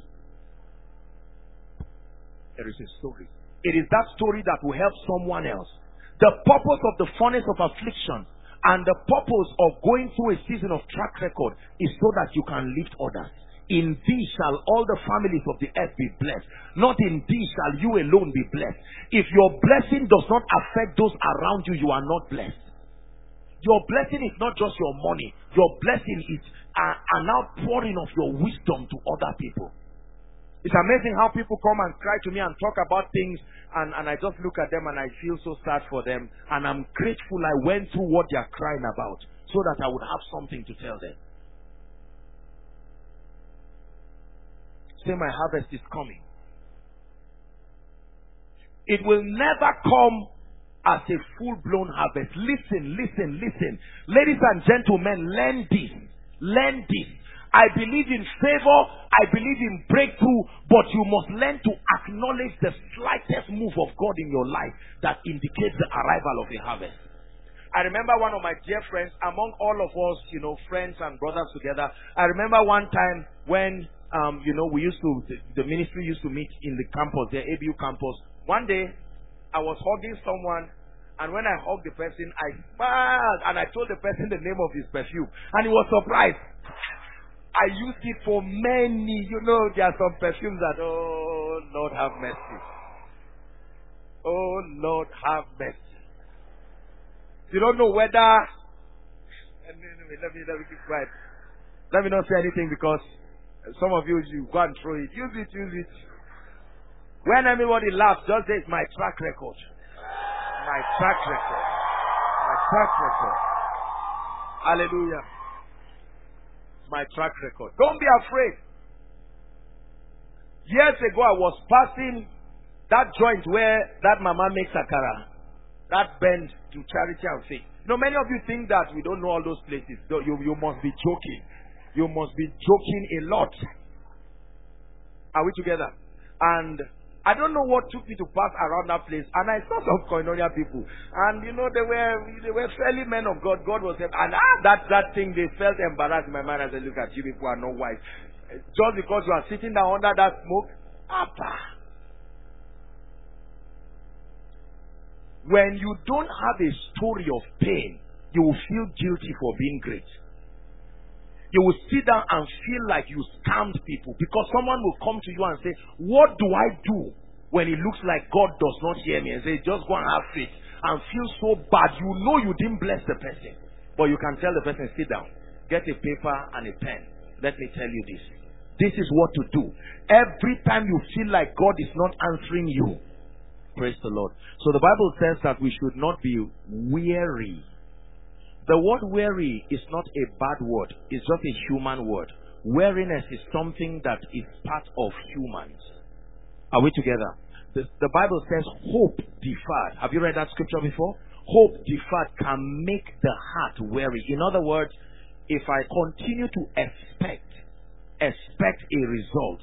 There is a story. It is that story that will help someone else. The purpose of the furnace of affliction and the purpose of going through a season of track record is so that you can lift others. In thee shall all the families of the earth be blessed. Not in thee shall you alone be blessed. If your blessing does not affect those around you, you are not blessed. Your blessing is not just your money. Your blessing is an outpouring of your wisdom to other people. It's amazing how people come and cry to me and talk about things and I just look at them and I feel so sad for them. And I'm grateful I went through what they are crying about so that I would have something to tell them. Say, my harvest is coming. It will never come as a full-blown harvest. Listen. Ladies and gentlemen, learn this. Learn this. I believe in favor. I believe in breakthrough. But you must learn to acknowledge the slightest move of God in your life that indicates the arrival of a harvest. I remember one of my dear friends, among all of us, friends and brothers together. I remember one time when the ministry used to meet in the campus, the ABU campus. One day, I was hugging someone And when I hugged the person, I smiled and I told the person the name of his perfume. And he was surprised. I used it for many. You know, there are some perfumes that, oh, Lord have mercy. Oh, Lord have mercy. You don't know whether... Let me keep quiet. Let me not say anything because some of you go and throw it. Use it. When everybody laughs, just say it's my track record. My track record. My track record. Hallelujah. My track record. Don't be afraid. Years ago, I was passing that joint where that mama makes akara. That bend to Charity and Faith. Many of you think that we don't know all those places. You must be joking. You must be joking a lot. Are we together? And I don't know what took me to pass around that place. And I saw some Koinonia people. And they were fairly men of God. God was helping. And that thing, they felt embarrassed in my mind. I said, look at you people are not wise. Just because you are sitting down under that smoke. When you don't have a story of pain, you will feel guilty for being great. You will sit down and feel like you scammed people because someone will come to you and say, what do I do when it looks like God does not hear me? And say, just go and have faith and feel so bad. You know you didn't bless the person. But you can tell the person, sit down, get a paper and a pen. Let me tell you this. This is what to do. Every time you feel like God is not answering you, praise the Lord. So the Bible says that we should not be weary. The word weary is not a bad word. It's just a human word. Weariness is something that is part of humans. Are we together? The Bible says hope deferred. Have you read that scripture before? Hope deferred can make the heart weary. In other words, if I continue to expect a result,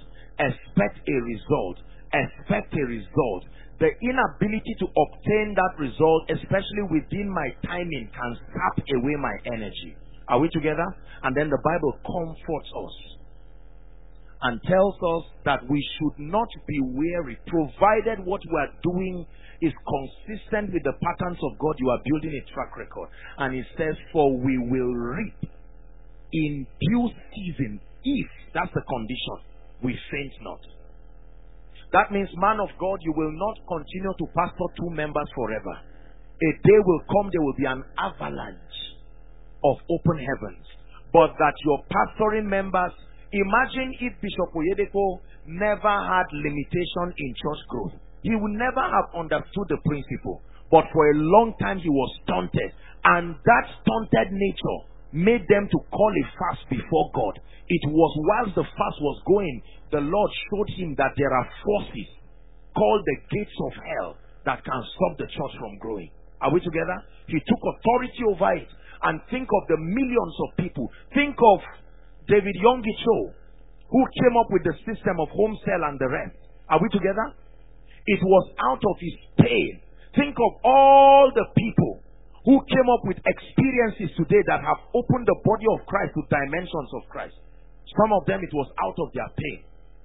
the inability to obtain that result, especially within my timing, can sap away my energy. Are we together? And then the Bible comforts us and tells us that we should not be weary, provided what we are doing is consistent with the patterns of God. You are building a track record. And it says, for we will reap in due season, if, that's the condition, we faint not. That means, man of God, you will not continue to pastor 2 members forever. A day will come, there will be an avalanche of open heavens. But that your pastoring members, imagine if Bishop Oyedepo never had limitation in church growth. He would never have understood the principle. But for a long time, he was stunted. And that stunted nature made them to call a fast before God. It was whilst the fast was going, the Lord showed him that there are forces called the gates of hell that can stop the church from growing. Are we together? He took authority over it. And think of the millions of people. Think of David Yongicho, who came up with the system of home cell and the rest. Are we together? It was out of his pain. Think of all the people who came up with experiences today that have opened the body of Christ to dimensions of Christ. Some of them, it was out of their pain.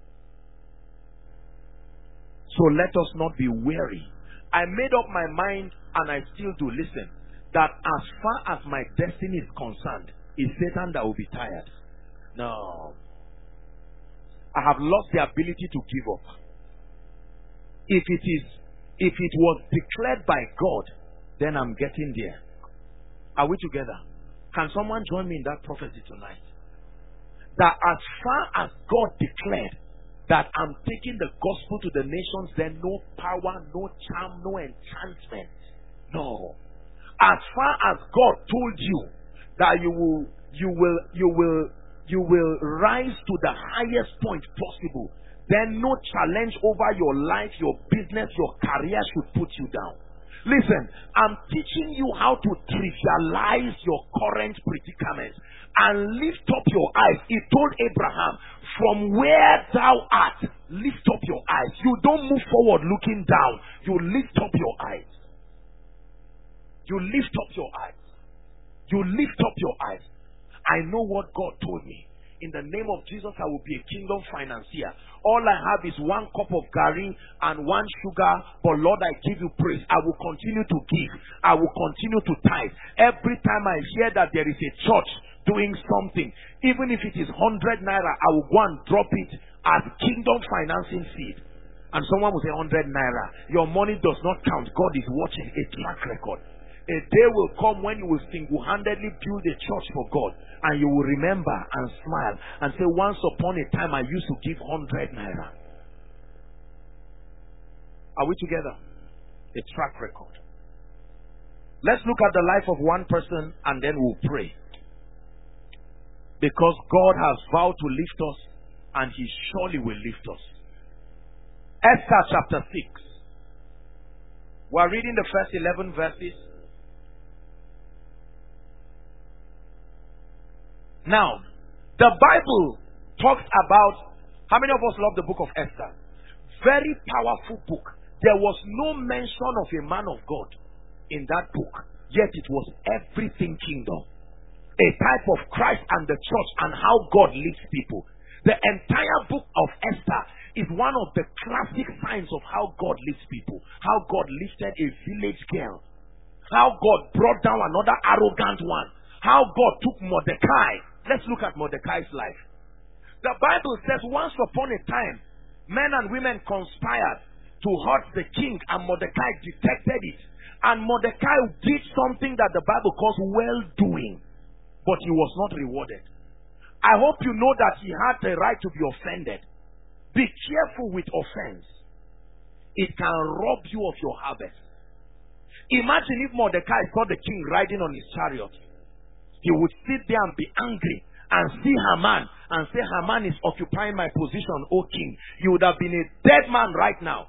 So let us not be weary. I made up my mind, and I still do. Listen, that as far as my destiny is concerned, it's Satan that will be tired. No. I have lost the ability to give up. If it was declared by God, then I'm getting there. Are we together? Can someone join me in that prophecy tonight? That as far as God declared that I'm taking the gospel to the nations, then no power, no charm, no enchantment. No. As far as God told you that you will rise to the highest point possible, then no challenge over your life, your business, your career should put you down. Listen, I'm teaching you how to trivialize your current predicament and lift up your eyes. He told Abraham, from where thou art, lift up your eyes. You don't move forward looking down. You lift up your eyes. You lift up your eyes. You lift up your eyes. I know what God told me. in the name of Jesus, I will be a kingdom financier. All I have is 1 cup of garri and 1 sugar, but Lord, I give you praise. I will continue to give. I will continue to tithe. Every time I hear that there is a church doing something, even if it is 100 naira, I will go and drop it as kingdom financing seed. And someone will say 100 naira. Your money does not count. God is watching. A track record. A day will come when you will single-handedly build a church for God, and you will remember and smile and say, once upon a time I used to give 100 naira. Are we together? A track record. Let's look at the life of one person and then we'll pray. Because God has vowed to lift us, and He surely will lift us. Esther chapter 6. We're reading the first 11 verses. Now, the Bible talks about, how many of us love the book of Esther? Very powerful book. There was no mention of a man of God in that book, yet it was everything kingdom. A type of Christ and the church and how God leads people. The entire book of Esther is one of the classic signs of how God leads people. How God lifted a village girl. How God brought down another arrogant one. How God took Mordecai. Let's look at Mordecai's life. The Bible says once upon a time, men and women conspired to hurt the king, and Mordecai detected it. And Mordecai did something that the Bible calls well-doing, but he was not rewarded. I hope you know that he had the right to be offended. Be careful with offense. It can rob you of your harvest. Imagine if Mordecai saw the king riding on his chariot. He would sit there and be angry and see Haman and say, Haman is occupying my position, O king. He would have been a dead man right now.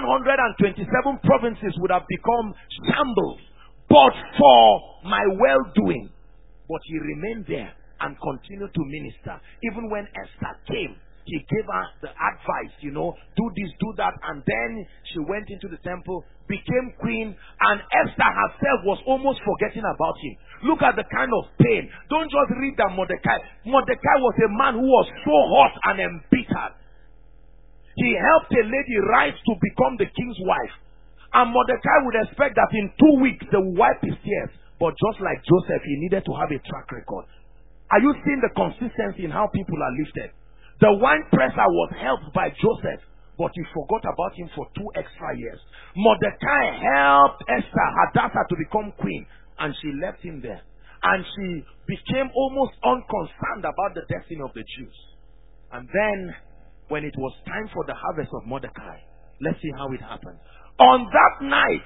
127 provinces would have become shambles, but for my well-doing. But he remained there and continued to minister. Even when Esther came, he gave her the advice, do this, do that, and then she went into the temple, became queen, and Esther herself was almost forgetting about him. Look at the kind of pain. Don't just read that Mordecai. Mordecai was a man who was so hot and embittered. He helped a lady rise to become the king's wife. And Mordecai would expect that in 2 weeks they will wipe his tears. But just like Joseph, he needed to have a track record. Are you seeing the consistency in how people are lifted? The wine presser was helped by Joseph, but he forgot about him for 2 extra years. Mordecai helped Esther, Hadassah, to become queen, and she left him there. And she became almost unconcerned about the destiny of the Jews. And then, when it was time for the harvest of Mordecai, let's see how it happened. On that night,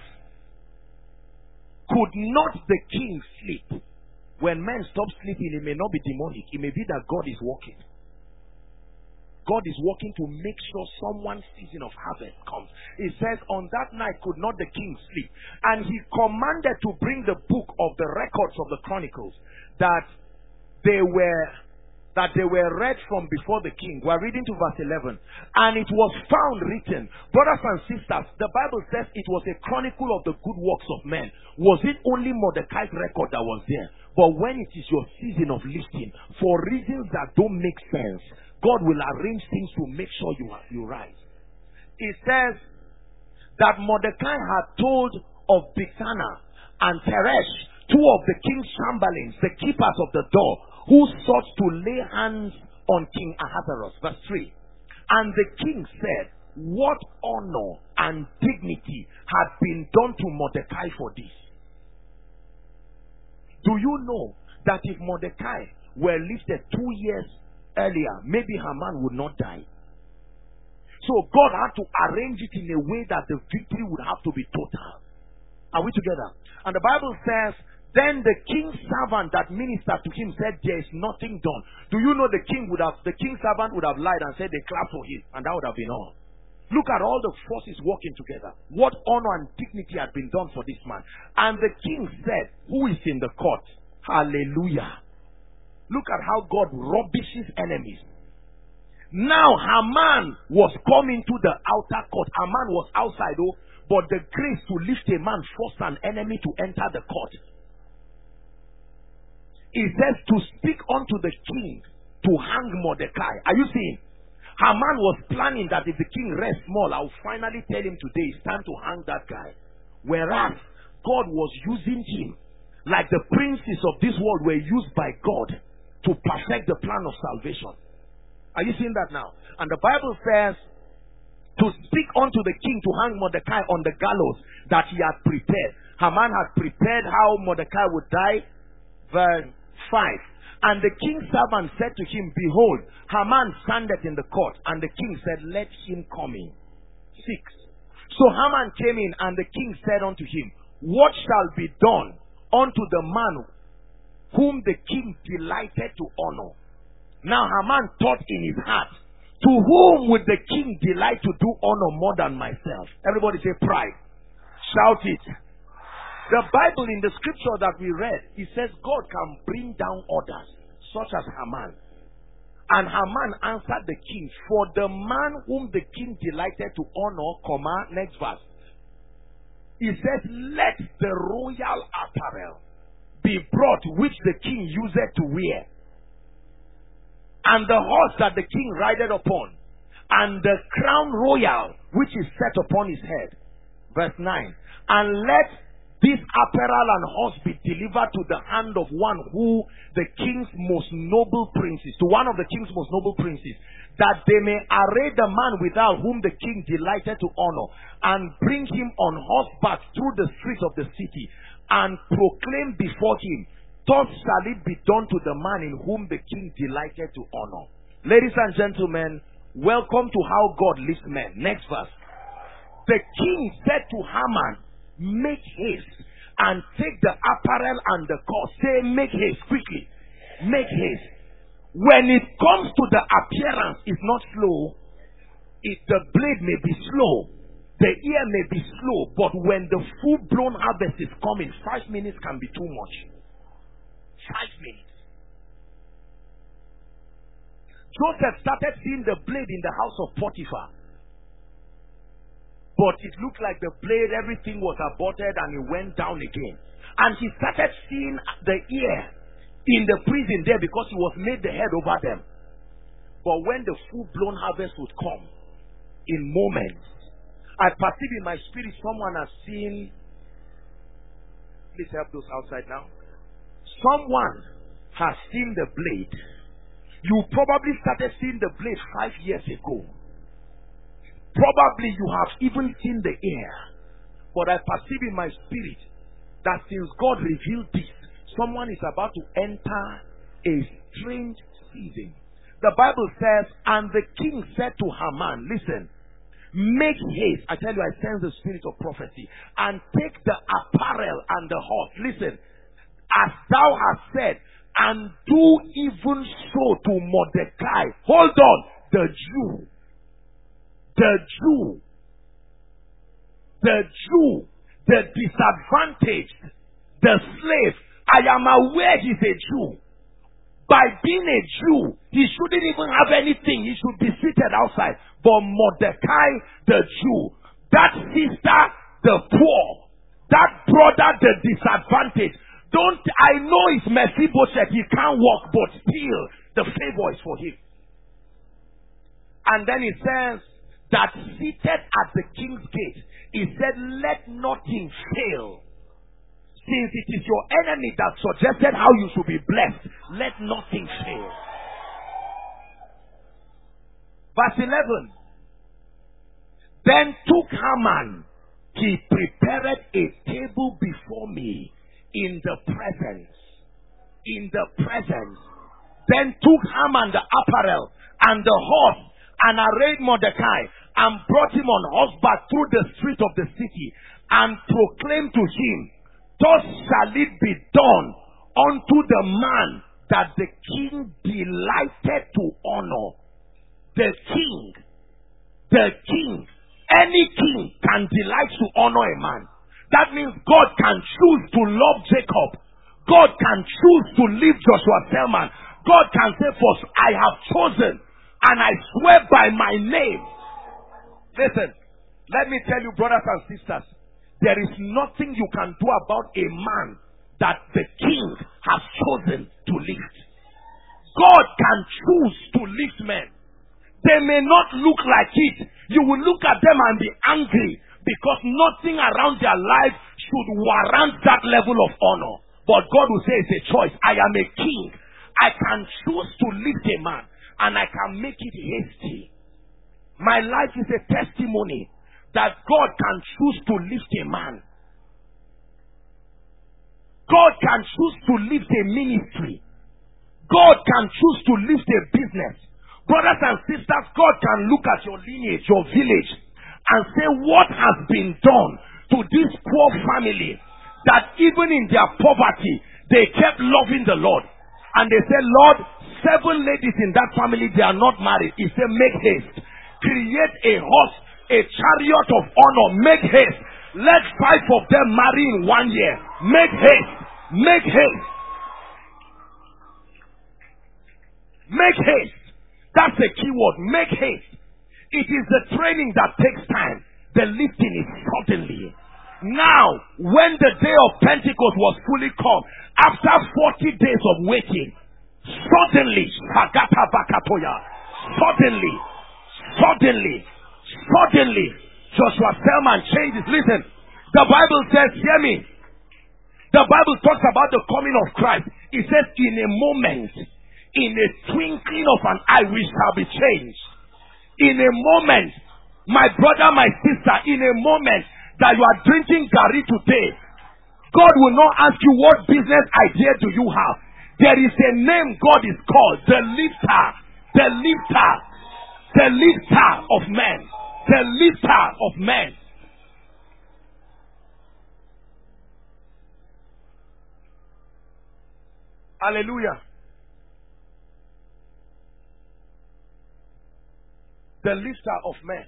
could not the king sleep? When men stop sleeping, it may not be demonic. It may be that God is working. God is working to make sure someone's season of harvest comes. It says, on that night could not the king sleep. And he commanded to bring the book of the records of the Chronicles, that they were read from before the king. We're reading to verse 11. And it was found written. Brothers and sisters, the Bible says it was a chronicle of the good works of men. Was it only Mordecai's record that was there? But when it is your season of lifting, for reasons that don't make sense, God will arrange things to make sure you rise. It says that Mordecai had told of Bigthana and Teresh, 2 of the king's chamberlains, the keepers of the door, who sought to lay hands on King Ahasuerus. Verse 3. And the king said, what honor and dignity had been done to Mordecai for this? Do you know that if Mordecai were lifted 2 years earlier, maybe Haman would not die? So God had to arrange it in a way that the victory would have to be total. Are we together? And the Bible says, then the king's servant that ministered to him said, there is nothing done. Do you know the king's servant would have lied and said they clapped for him, and that would have been all. Look at all the forces working together. What honor and dignity had been done for this man. And the king said, who is in the court? Hallelujah. Look at how God rubbishes enemies. Now Haman was coming to the outer court. Haman was outside, but the grace to lift a man forced an enemy to enter the court. It says to speak unto the king to hang Mordecai. Are you seeing? Haman was planning that if the king rests small, I'll finally tell him today it's time to hang that guy. Whereas God was using him like the princes of this world were used by God to perfect the plan of salvation. Are you seeing that now? And the Bible says to speak unto the king to hang Mordecai on the gallows that he had prepared. Haman had prepared how Mordecai would die. Verse 5. And the king's servant said to him, behold, Haman standeth in the court. And the king said, let him come in. 6. So Haman came in, and the king said unto him, what shall be done unto the man whom the king delighted to honor? Now Haman thought in his heart, to whom would the king delight to do honor more than myself? Everybody say pride. Shout it. The Bible in the scripture that we read, it says God can bring down others, such as Haman. And Haman answered the king, for the man whom the king delighted to honor, next verse. He says, let the royal apparel be brought which the king used to wear, and the horse that the king rideth upon, and the crown royal which is set upon his head. Verse 9. And let this apparel and horse be delivered to the hand of one who the king's most noble princes, to one of the king's most noble princes, that they may array the man without whom the king delighted to honor, and bring him on horseback through the streets of the city, and proclaim before him, thus shall it be done to the man in whom the king delighted to honor. Ladies and gentlemen, welcome to how God leads men. Next verse. The king said to Haman, make haste and take the apparel and the coat. Say, make haste quickly. Make haste. When it comes to the appearance, it's not slow. The blade may be slow. The ear may be slow. But when the full-blown harvest is coming, 5 minutes can be too much. 5 minutes. Joseph started seeing the blade in the house of Potiphar. But it looked like the blade, everything was aborted and it went down again. And he started seeing the ear in the prison there because he was made the head over them. But when the full-blown harvest would come, in moments, I perceive in my spirit someone has seen, please help those outside now. Someone has seen the blade. You probably started seeing the blade 5 years ago. Probably you have even seen the air. But I perceive in my spirit that since God revealed this, someone is about to enter a strange season. The Bible says, and the king said to Haman, listen, make haste. I tell you, I sense the spirit of prophecy. And take the apparel and the horse. Listen, as thou hast said, and do even so to Mordecai. Hold on, the Jew. The Jew, the disadvantaged, the slave. I am aware he's a Jew. By being a Jew, he shouldn't even have anything. He should be seated outside. But Mordecai, the Jew, that sister, the poor, that brother, the disadvantaged. I know it's Mephibosheth, he can't walk, but still, the favor is for him. And then it says, that seated at the king's gate, he said, let nothing fail. Since it is your enemy that suggested how you should be blessed, let nothing fail. Verse 11. Then took Haman, he prepared a table before me in the presence. In the presence. Then took Haman the apparel and the horse and arrayed Mordecai, and brought him on horseback through the street of the city, and proclaimed to him, thus shall it be done unto the man that the king delighted to honor. The king, any king can delight to honor a man. That means God can choose to love Jacob. God can choose to leave Joshua Selman. God can say, for I have chosen, and I swear by my name. Listen, let me tell you, brothers and sisters, there is nothing you can do about a man that the king has chosen to lift. God can choose to lift men. They may not look like it. You will look at them and be angry because nothing around their life should warrant that level of honor. But God will say it's a choice. I am a king. I can choose to lift a man and I can make it hasty. My life is a testimony that God can choose to lift a man. God can choose to lift a ministry. God can choose to lift a business. Brothers and sisters, God can look at your lineage, your village, and say, what has been done to this poor family that even in their poverty, they kept loving the Lord. And they said, Lord, 7 ladies in that family, they are not married. He said, make haste. Create a horse, a chariot of honor. Make haste. Let 5 of them marry in 1 year. Make haste. Make haste. Make haste. That's the key word. Make haste. It is the training that takes time. The lifting is suddenly. Now, when the day of Pentecost was fully come, after 40 days of waiting, suddenly, suddenly, Joshua Selman changes. Listen, the Bible says, hear me. The Bible talks about the coming of Christ. It says, in a moment, in a twinkling of an eye, we shall be changed. In a moment, my brother, my sister, in a moment that you are drinking Gary today, God will not ask you what business idea do you have. There is a name God is called, the lifter, the lifter, the lifter of men, the lifter of men. Hallelujah. The lifter of men.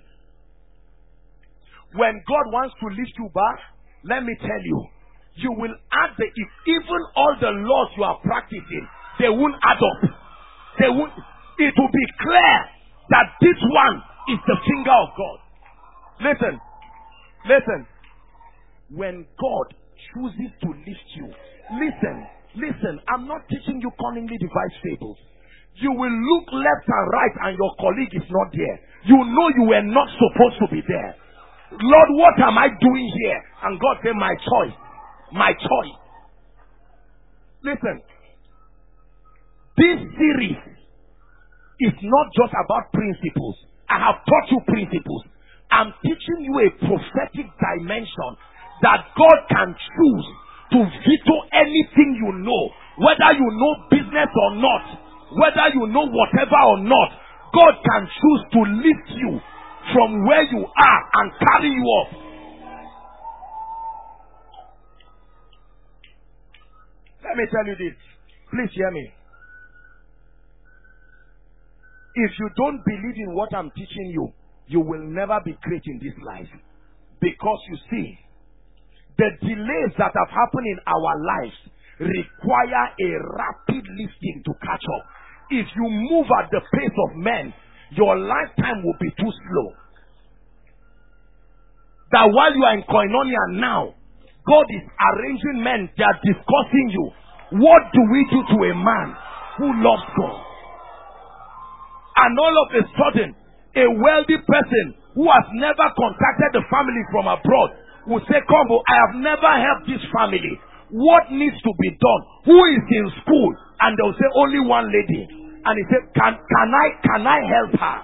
When God wants to lift you back, let me tell you, you will add even all the laws you are practicing, they won't add up. They won't. It will be clear that this one is the finger of God. Listen. When God chooses to lift you, listen. I'm not teaching you cunningly devised fables. You will look left and right and your colleague is not there. You know you were not supposed to be there. Lord, what am I doing here? And God said, my choice. My choice. Listen. This series is not just about principles. I have taught you principles. I'm teaching you a prophetic dimension that God can choose to veto anything you know. Whether you know business or not. Whether you know whatever or not. God can choose to lift you from where you are and carry you up. Let me tell you this. Please hear me. If you don't believe in what I'm teaching you, you will never be great in this life. Because you see, the delays that have happened in our lives require a rapid lifting to catch up. If you move at the pace of men, your lifetime will be too slow. That while you are in koinonia now, God is arranging men, they are discussing you. What do we do to a man who loves God? And all of a sudden, a wealthy person who has never contacted the family from abroad will say, Combo, I have never helped this family. What needs to be done? Who is in school? And they'll say, only one lady. And he said, can I help her?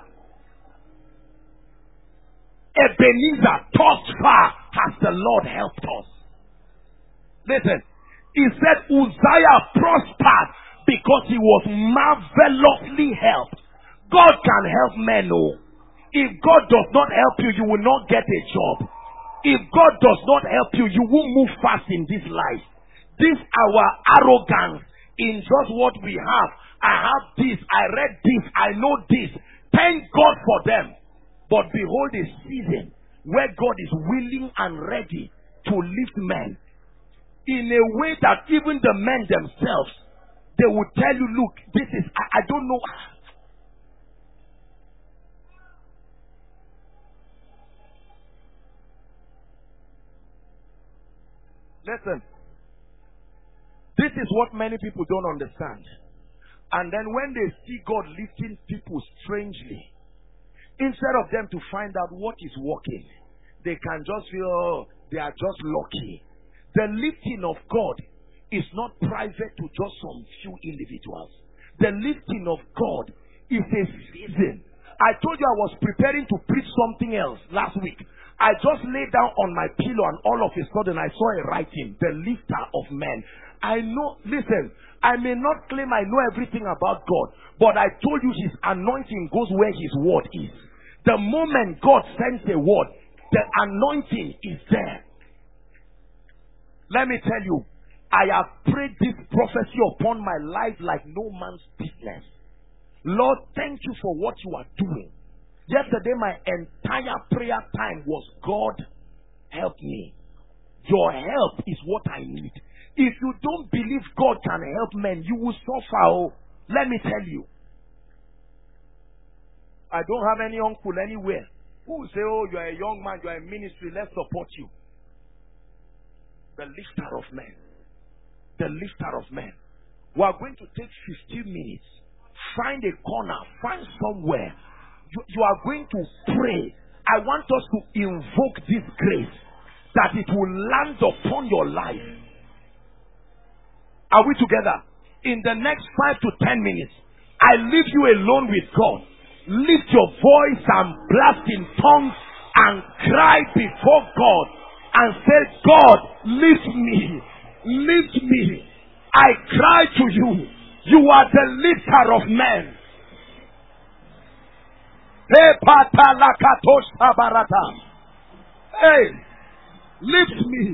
Ebenezer, thus far has the Lord helped us. Listen, he said Uzziah prospered because he was marvelously helped. God can help men, oh. If God does not help you, you will not get a job. If God does not help you, you won't move fast in this life. This our arrogance in just what we have. I have this, I read this, I know this. Thank God for them. But behold a season where God is willing and ready to lift men in a way that even the men themselves, they will tell you, look, this is, I don't know. Listen, this is what many people don't understand. And then when they see God lifting people strangely, instead of them to find out what is working, they can just feel, oh, they are just lucky. The lifting of God is not private to just some few individuals. The lifting of God is a season. I told you I was preparing to preach something else last week. I just lay down on my pillow and all of a sudden I saw a writing, the lifter of men. I know, listen, I may not claim I know everything about God, but I told you his anointing goes where his word is. The moment God sends a word, the anointing is there. Let me tell you, I have prayed this prophecy upon my life like no man's business. Lord, thank you for what you are doing. Yesterday, my entire prayer time was, God, help me. Your help is what I need. If you don't believe God can help men, you will suffer. Oh, let me tell you. I don't have any uncle anywhere who will say, oh, you are a young man, you are in ministry, let's support you. The lifter of men. The lifter of men. We are going to take 15 minutes. Find a corner. Find somewhere. You are going to pray. I want us to invoke this grace that it will land upon your life. Are we together? In the next 5 to 10 minutes, I leave you alone with God. Lift your voice and blast in tongues and cry before God and say, God, lift me. Lift me. I cry to you. You are the lifter of men. Hey, lift me.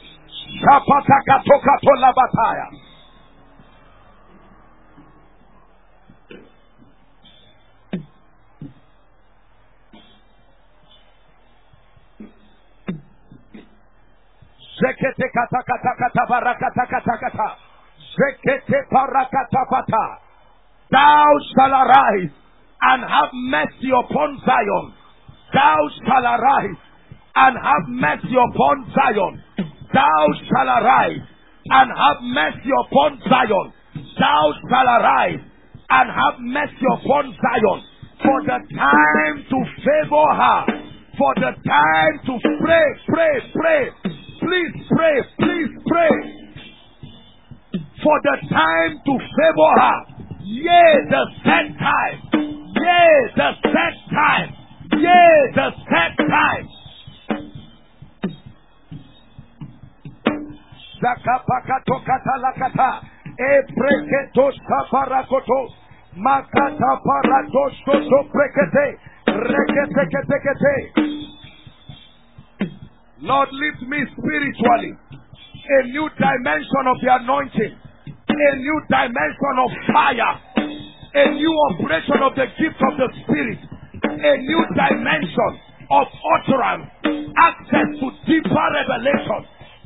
Zekete kata kata kata barakata kata kata. Zekete barakata pata. Thou shalt arise and have mercy upon Zion. Thou shalt arise and have mercy upon Zion. Thou shalt arise and have mercy upon Zion. Thou shalt arise and have mercy upon Zion. For the time to favor her. For the time to pray, pray, pray. Please pray, please pray. For the time to favor her. Yea, the set time. Yea, the set time. Yea, the set time. Zakapakato katalakata. Epreketo saparakoto. Makata parato soto prekete. Rekete. Lord, lift me spiritually. A new dimension of the anointing. A new dimension of fire. A new operation of the gift of the Spirit. A new dimension of utterance. Access to deeper revelation.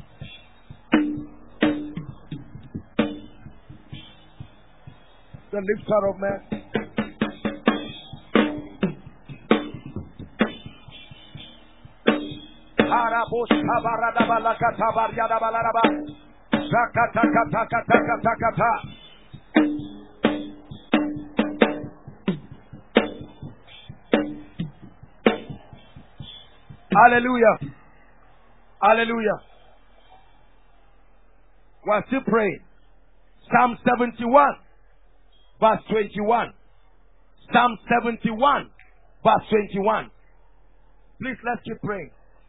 The lifter of men. Hallelujah. Hallelujah. We're still praying. Psalm 71, verse 21. Psalm 71, verse 21. Please, let's keep praying.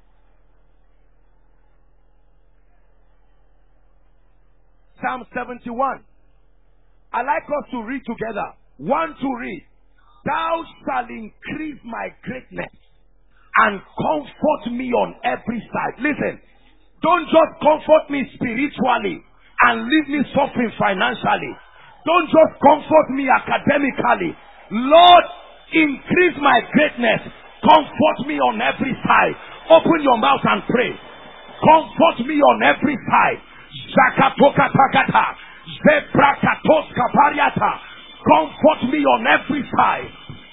Psalm 71. I like us to read together. 1 to read. Thou shalt increase my greatness and comfort me on every side. Listen, don't just comfort me spiritually and leave me suffering financially. Don't just comfort me academically. Lord, increase my greatness. Comfort me on every side. Open your mouth and pray. Comfort me on every side. Zakatoka takata. Zebrakatos kapariata. Comfort me on every side.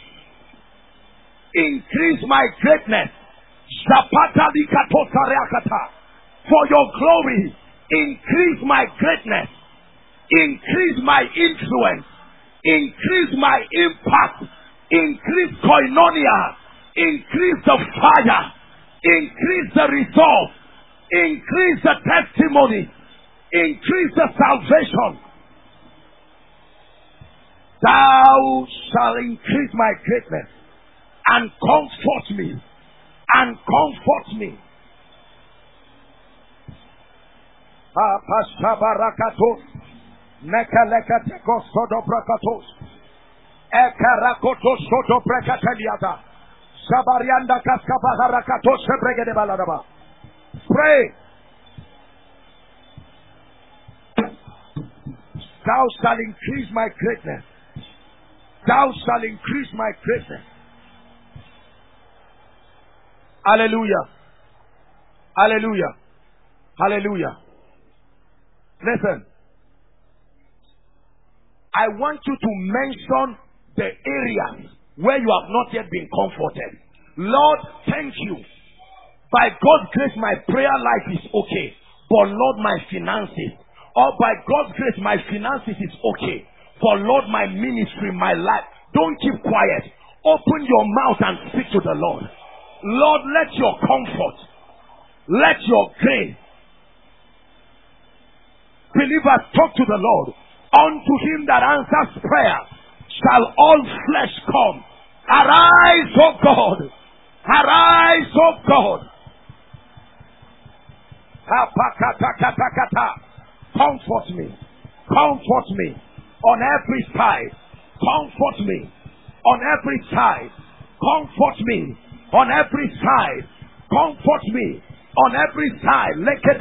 Increase my greatness. Zapata likatosa reakata. For your glory, increase my greatness. Increase my influence. Increase my impact. Increase koinonia. Increase the fire. Increase the resolve. Increase the testimony. Increase the salvation. Thou shalt increase my greatness and comfort me. And comfort me. Apashabarakatos. Nekalekatekos sodobrakatos. Ekarakotos sodobrakateliata. Sabarianda kaskabaharakatos sebregede baladaba. Pray. Thou shalt increase my greatness. Thou shalt increase my greatness. Hallelujah. Hallelujah. Hallelujah. Listen. I want you to mention the areas where you have not yet been comforted. Lord, thank you. By God's grace, my prayer life is okay. But Lord, my finances. Or by God's grace, my finances is okay. But Lord, my ministry, my life. Don't keep quiet. Open your mouth and speak to the Lord. Lord, let your comfort, let your grace. Believers, talk to the Lord. Unto him that answers prayer shall all flesh come. Arise, O God. Arise, O God. Comfort me. Comfort me. On every side. Comfort me. On every side. Comfort me. On every side. Comfort me. On every side.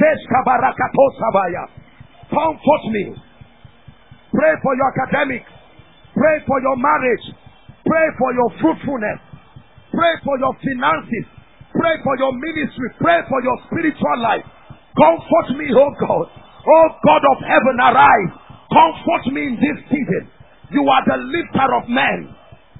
Comfort me. Pray for your academics. Pray for your marriage. Pray for your fruitfulness. Pray for your finances. Pray for your ministry. Pray for your spiritual life. Comfort me, oh God. Oh God of heaven, arise. Comfort me in this season. You are the lifter of men.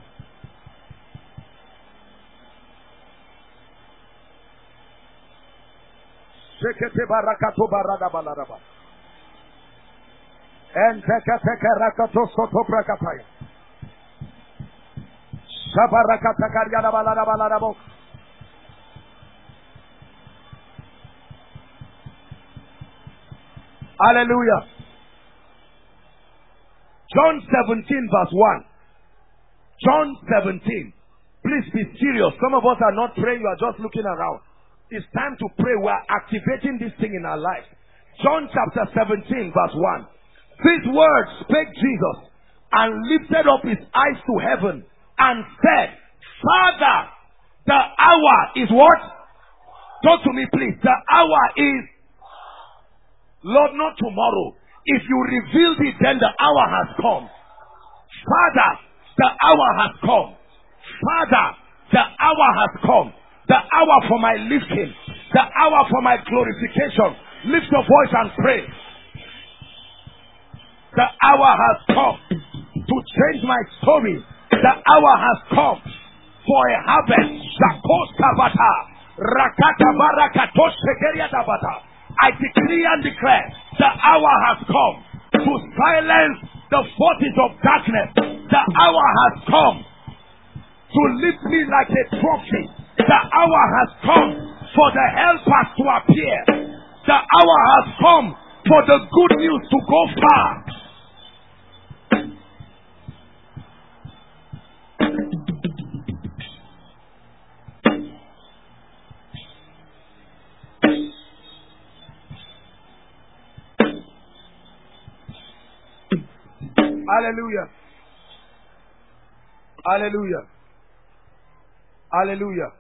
Hallelujah. John 17 verse 1. John 17. Please be serious. Some of us are not praying. You are just looking around. It's time to pray. We are activating this thing in our life. John chapter 17 verse 1. These words spake Jesus and lifted up his eyes to heaven and said, Father, the hour is what? Talk to me please. The hour is, Lord, not tomorrow. If you revealed it, then the hour has come. Father, the hour has come. Father, the hour has come. The hour for my lifting. The hour for my glorification. Lift your voice and pray. The hour has come to change my story. The hour has come for a harvest. I decree and declare the hour has come to silence the forces of darkness. The hour has come to lift me like a trophy. The hour has come for the helpers to appear. The hour has come for the good news to go far. Hallelujah. Hallelujah. Hallelujah.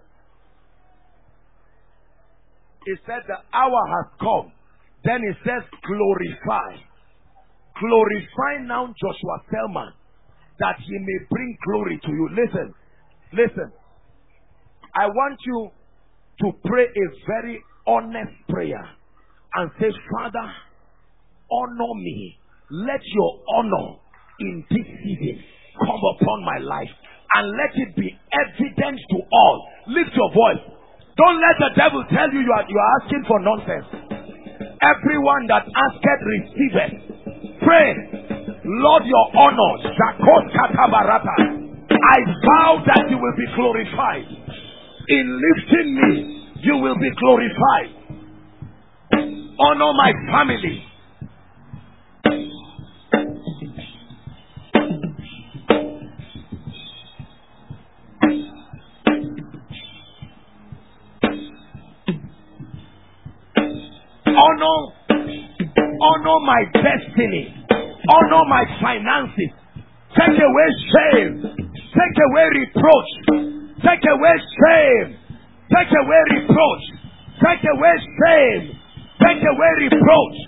It said the hour has come. Then it says glorify. Glorify now Joshua Selman, that he may bring glory to you. Listen. Listen. I want you to pray a very honest prayer and say, Father, honor me. Let your honor in this season come upon my life and let it be evident to all. Lift your voice. Don't let the devil tell you you are asking for nonsense. Everyone that asketh receiveth. Pray. Lord, your honor, Shakot Katabarata. I vow that you will be glorified. In lifting me, you will be glorified. Honor my family. Honor my destiny. Honor my finances. Take away shame. Take away reproach. Take away shame. Take away reproach. Take away shame. Take away reproach.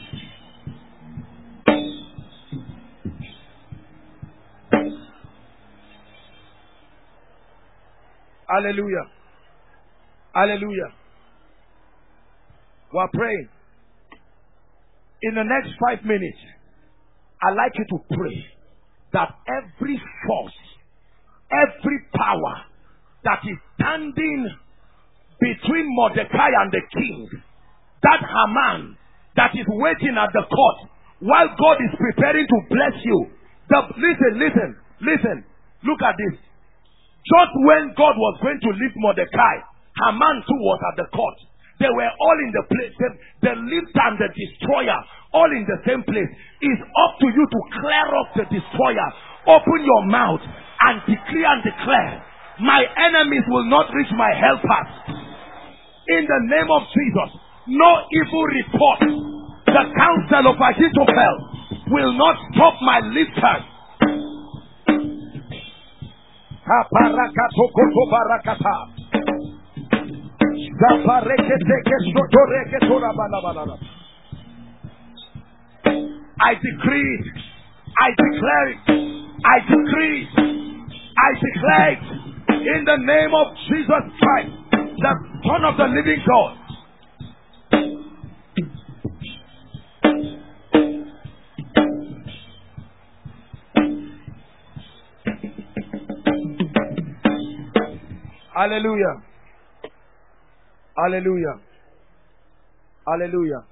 Hallelujah. Hallelujah. We are praying. In the next 5 minutes, I'd like you to pray that every force, every power that is standing between Mordecai and the king, that Haman that is waiting at the court while God is preparing to bless you. Listen. Look at this. Just when God was going to lift Mordecai, Haman too was at the court. They were all in the place. The lifter and the destroyer, all in the same place. It's up to you to clear up the destroyer. Open your mouth and declare and declare, my enemies will not reach my helpers. In the name of Jesus, no evil report. The counsel of Ahithophel will not stop my lifters. I decree it. I declare it. I decree it. I declare it in the name of Jesus Christ, the Son of the living God. Hallelujah. Hallelujah. Hallelujah.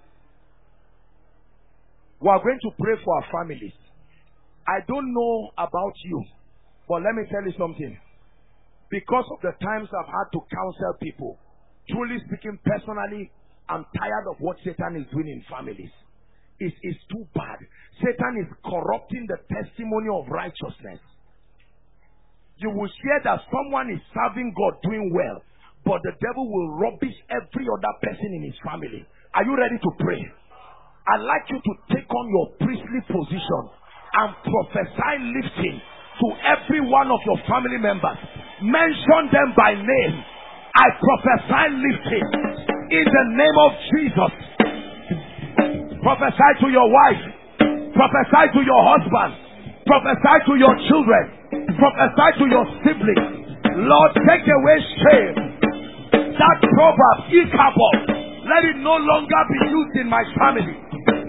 We are going to pray for our families. I don't know about you, but let me tell you something. Because of the times I've had to counsel people, truly speaking, personally, I'm tired of what Satan is doing in families. It's too bad. Satan is corrupting the testimony of righteousness. You will hear that someone is serving God, doing well, but the devil will rubbish every other person in his family. Are you ready to pray? I'd like you to take on your priestly position and prophesy lifting to every one of your family members. Mention them by name. I prophesy lifting in the name of Jesus. Prophesy to your wife. Prophesy to your husband. Prophesy to your children. Prophesy to your siblings. Lord, take away shame. That proverb, Ichabod, let it no longer be used in my family.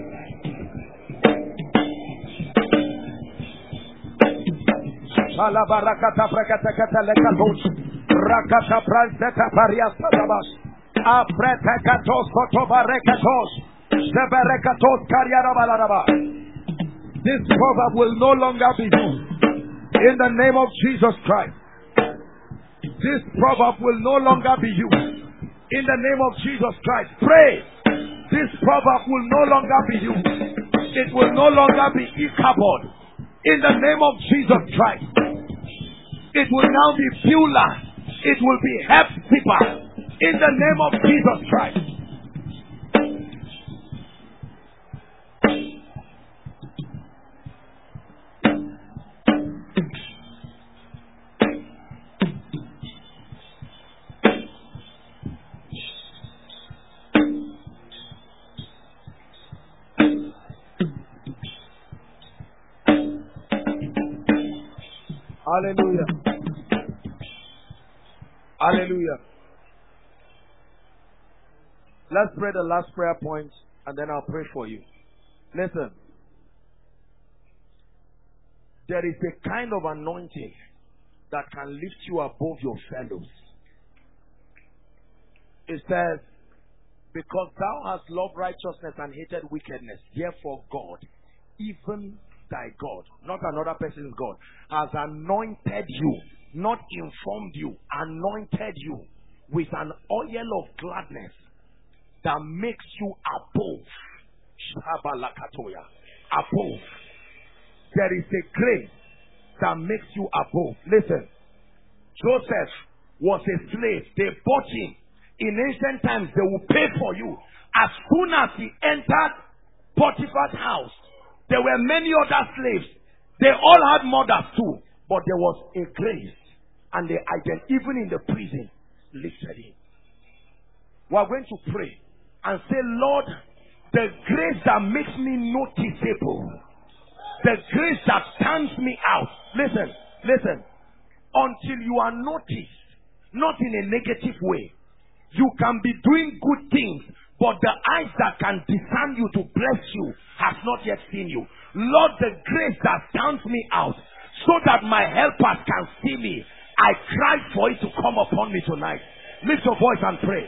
This proverb will no longer be used. In the name of Jesus Christ. This proverb will no longer be used. In the name of Jesus Christ. Pray. This proverb will no longer be used. It will no longer be Ichabod. In the name of Jesus Christ. It will now be Beulah. It will be Hephzibah. In the name of Jesus Christ. Hallelujah. Hallelujah. Let's pray the last prayer point and then I'll pray for you. Listen. There is a kind of anointing that can lift you above your fellows. It says, because thou hast loved righteousness and hated wickedness, therefore God, even thy God, not another person's God, has anointed you, not informed you, anointed you with an oil of gladness that makes you above. Shabalakatoya. Above. There is a grace that makes you above. Listen, Joseph was a slave. They bought him. In ancient times, they will pay for you. As soon as he entered Potiphar's house, there were many other slaves. They all had mothers too. But there was a grace. And they even in the prison, lifted him. We are going to pray and say, Lord, the grace that makes me noticeable, the grace that stands me out. Listen, listen. Until you are noticed, not in a negative way. You can be doing good things, but the eyes that can discern you to bless you has not yet seen you. Lord, the grace that stands me out, so that my helpers can see me. I cry for it to come upon me tonight. Lift your voice and pray.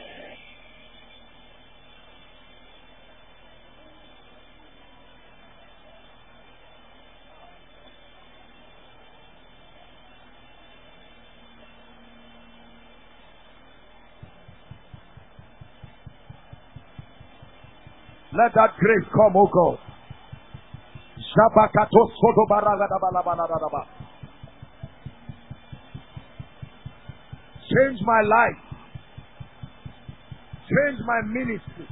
Let that grace come, oh God. Change my life. Change my ministry.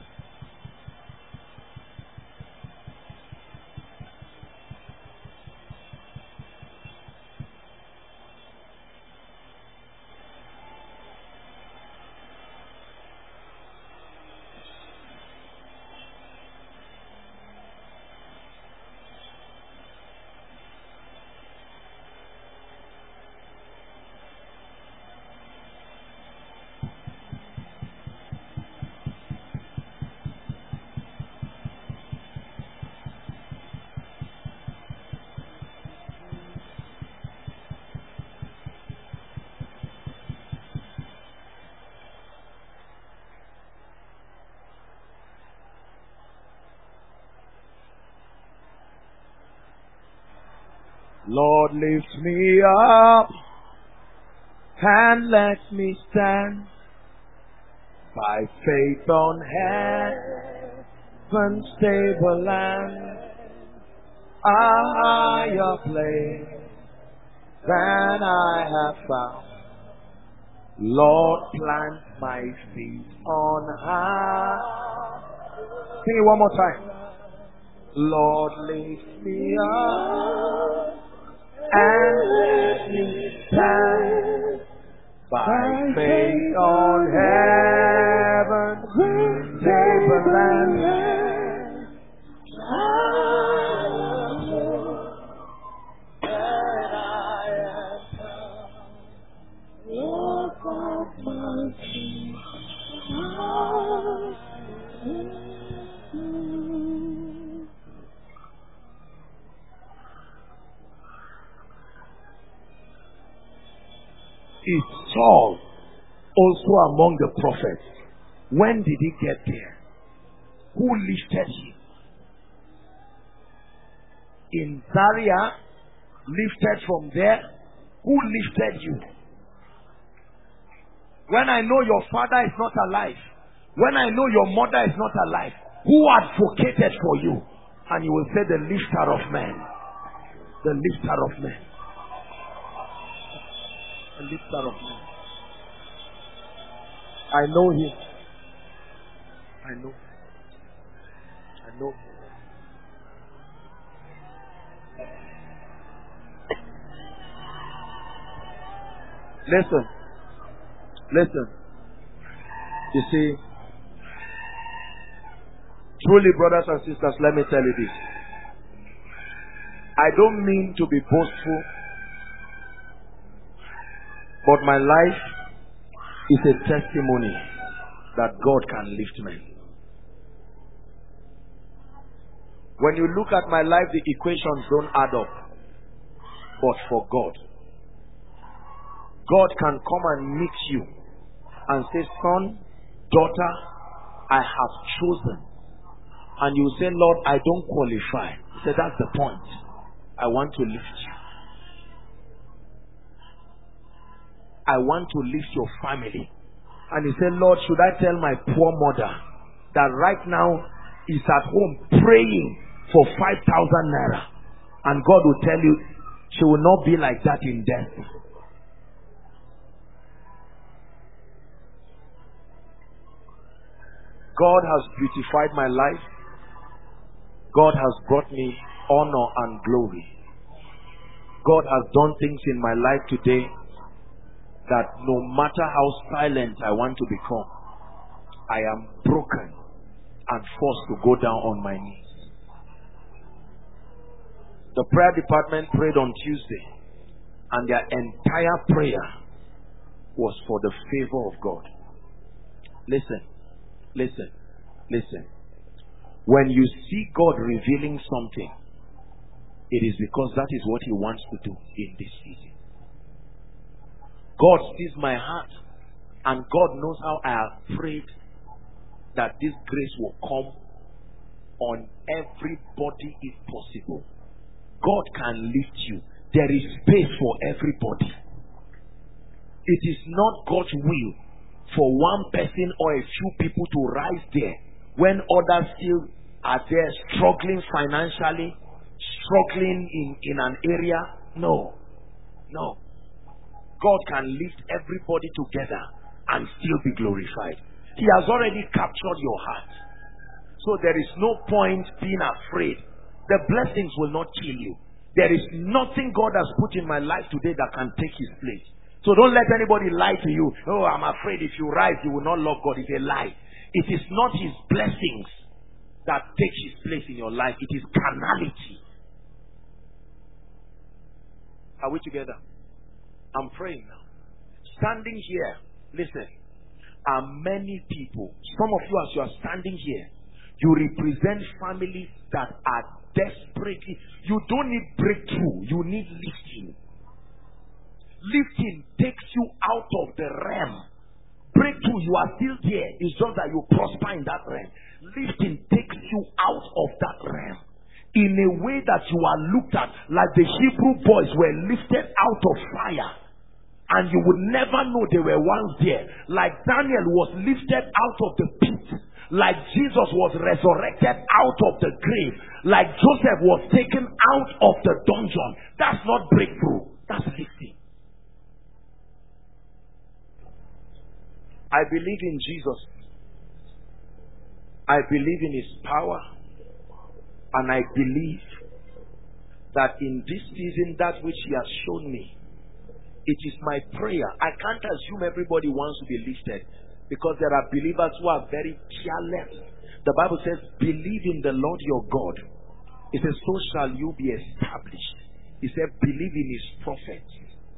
Lord, lift me up and let me stand by faith on heaven's stable land, a higher place than I have found. Lord, plant my feet on high. Sing it one more time. Lord, lift me up and let me stand by faith on heaven's stable land. Is Saul also among the prophets? When did he get there? Who lifted him? In Zaria, lifted from there. Who lifted you? When I know your father is not alive, when I know your mother is not alive, who advocated for you? And you will say, the lifter of men. The lifter of men. The lifter of men. I know him. I know. I know. Listen. Listen. You see, truly, brothers and sisters, let me tell you this. I don't mean to be boastful, but my life is a testimony that God can lift men. When you look at my life, the equations don't add up. But for God, God can come and meet you and say, son, daughter, I have chosen And you say, Lord, I don't qualify. He said, that's the point. I want to lift you. I want to lift your family. And he said, Lord, should I tell my poor mother that right now is at home praying for 5,000 naira? And God will tell you, she will not be like that in death. God has beautified my life. God has brought me honor and glory. God has done things in my life today that no matter how silent I want to become, I am broken and forced to go down on my knees. The prayer department prayed on Tuesday, and their entire prayer was for the favor of God. Listen, listen, listen. When you see God revealing something, it is because that is what He wants to do in this season. God sees my heart, and God knows how I have prayed that this grace will come on everybody if possible. God can lift you. There is space for everybody. It is not God's will for one person or a few people to rise there when others still are there struggling financially, struggling in an area. No. No. God can lift everybody together and still be glorified. He has already captured your heart. So there is no point being afraid. The blessings will not kill you. There is nothing God has put in my life today that can take His place. So don't let anybody lie to you. Oh, I'm afraid if you rise, you will not love God. It's a lie. It is not His blessings that take His place in your life. It is carnality. Are we together? I'm praying now. Standing here, listen, are many people. Some of you, as you are standing here, you represent families that are desperately. You don't need breakthrough. You need lifting. Lifting takes you out of the realm. Breakthrough, you are still there. It's just that you prosper in that realm. Lifting takes you out of that realm in a way that you are looked at like the Hebrew boys were lifted out of fire, and you would never know they were once there. Like Daniel was lifted out of the pit, like Jesus was resurrected out of the grave, like Joseph was taken out of the dungeon. That's not breakthrough. That's lifting. I believe in Jesus. I believe in His power. And I believe that in this season, that which He has shown me, it is my prayer. I can't assume everybody wants to be lifted, because there are believers who are very careless. The Bible says, believe in the Lord your God. It says, so shall you be established. He said, believe in His prophets.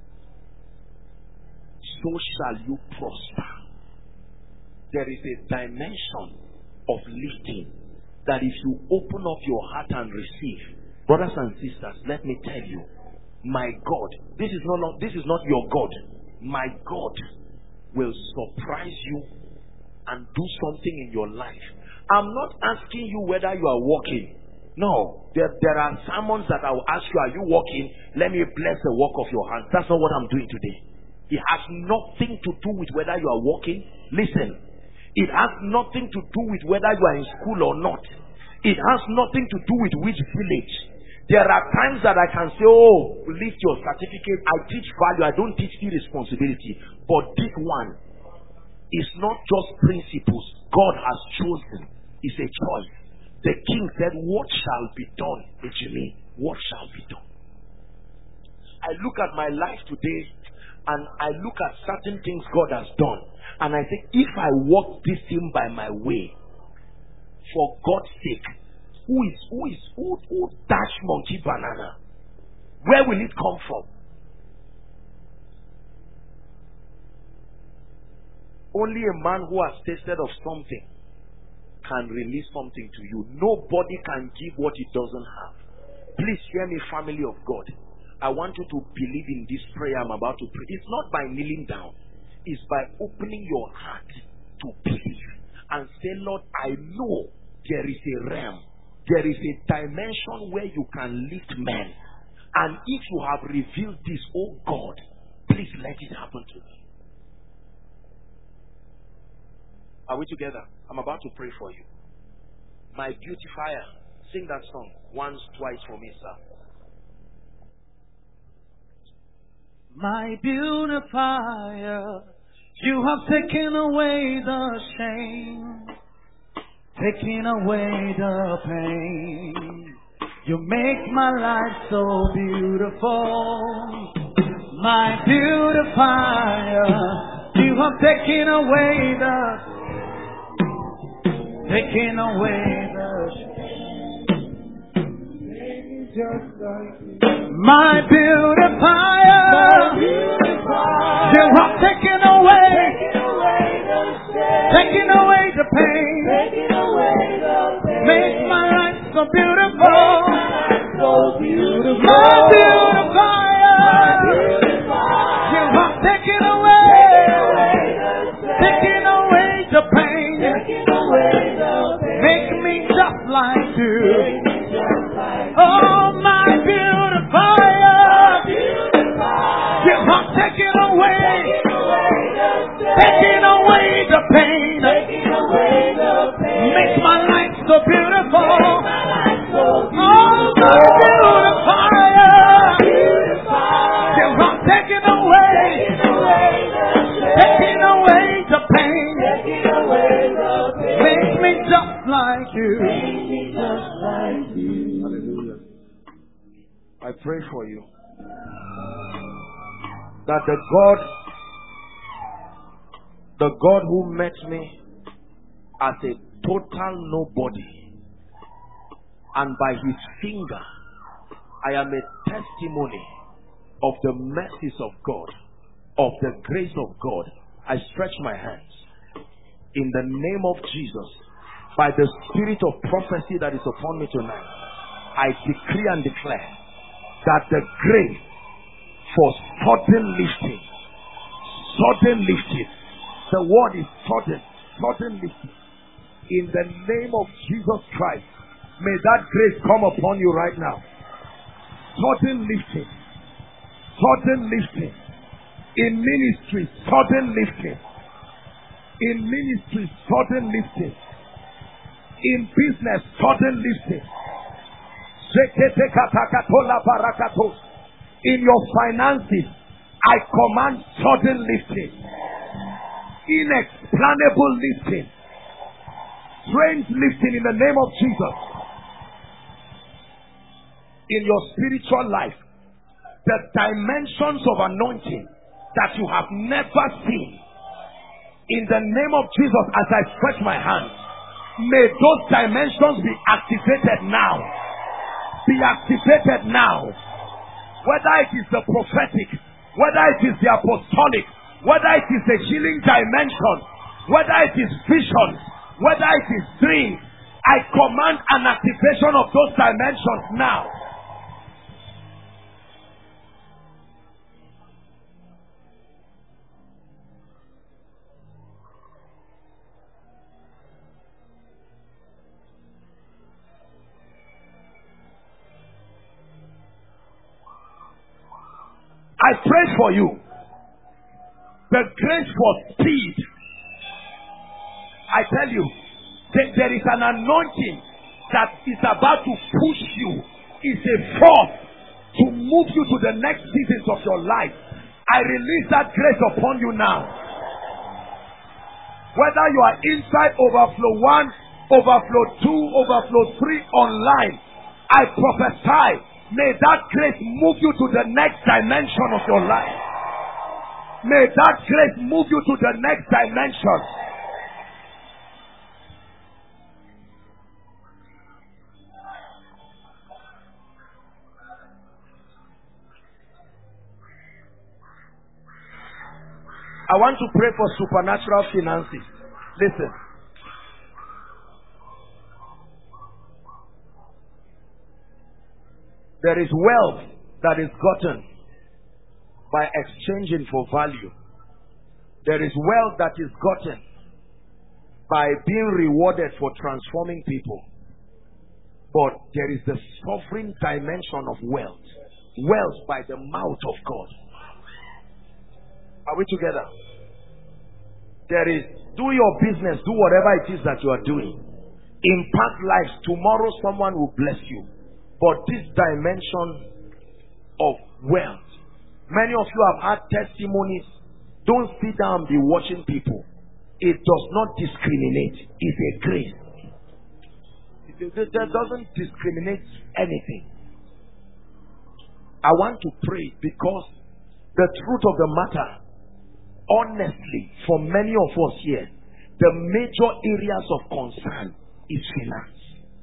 So shall you prosper. There is a dimension of lifting that if you open up your heart and receive, brothers and sisters, let me tell you, my God, this is not your God. My God will surprise you and do something in your life. I'm not asking you whether you are walking. No, there are sermons that I will ask you, are you walking? Let me bless the work of your hands. That's not what I'm doing today. It has nothing to do with whether you are walking. Listen. It has nothing to do with whether you are in school or not. It has nothing to do with which village. There are times that I can say, oh, lift your certificate. I teach value. I don't teach irresponsibility. But this one is not just principles. God has chosen. It's a choice. The king said, what shall be done? Benjamin, what shall be done? I look at my life today, and I look at certain things God has done. And I say, if I walk this thing by my way, for God's sake, who dash monkey banana? Where will it come from? Only a man who has tasted of something can release something to you. Nobody can give what he doesn't have. Please hear me, family of God. I want you to believe in this prayer I'm about to pray. It's not by kneeling down. It's by opening your heart to believe and say, Lord, I know there is a realm, there is a dimension where you can lift men. And if you have revealed this, oh God, please let it happen to me. Are we together? I'm about to pray for you. My beautifier, sing that song once, twice for me, sir. My beautifier, you have taken away the shame, taken away the pain. You make my life so beautiful. My beautifier, you have taken away the my beautifier, you have taken away the pain, make my life so beautiful. My beautifier, you have taken away the pain, make me just like you. Oh, my beautifier, you have taken away the pain, make my life so beautiful. Oh, my beautifier, you have taken away the pain, make me just like you. Hallelujah. I pray for you that the God who met me as a total nobody, and by his finger I am a testimony of the mercies of God, of the grace of God. I stretch my hands in the name of Jesus, by the spirit of prophecy that is upon me tonight. I decree and declare that the grace for sudden lifting, the word is sudden lifting, in the name of Jesus Christ, may that grace come upon you right now. Sudden lifting in ministry, sudden lifting in ministry, sudden lifting in business, sudden lifting in your finances. I command sudden lifting, inexplainable lifting, strange lifting in the name of Jesus. In your spiritual life, the dimensions of anointing that you have never seen, in the name of Jesus, as I stretch my hand, may those dimensions be activated now. Be activated now. Whether it is the prophetic, whether it is the apostolic, whether it is the healing dimension, whether it is visions, whether it is dreams, I command an activation of those dimensions now. I pray for you the grace for speed. I tell you, there is an anointing that is about to push you. It's a force to move you to the next seasons of your life. I release that grace upon you now. Whether you are inside Overflow 1, Overflow 2, Overflow 3 online, I prophesy, may that grace move you to the next dimension of your life. May that grace move you to the next dimension. I want to pray for supernatural finances. Listen. There is wealth that is gotten by exchanging for value. There is wealth that is gotten by being rewarded for transforming people. But there is the sovereign dimension of wealth. Wealth by the mouth of God. Are we together? There is, do your business, do whatever it is that you are doing. Impact lives. Tomorrow someone will bless you. But this dimension of wealth, many of you have had testimonies. Don't sit down and be watching people. It does not discriminate. It's a grace. It doesn't discriminate anything. I want to pray because the truth of the matter, honestly, for many of us here, the major areas of concern is finance.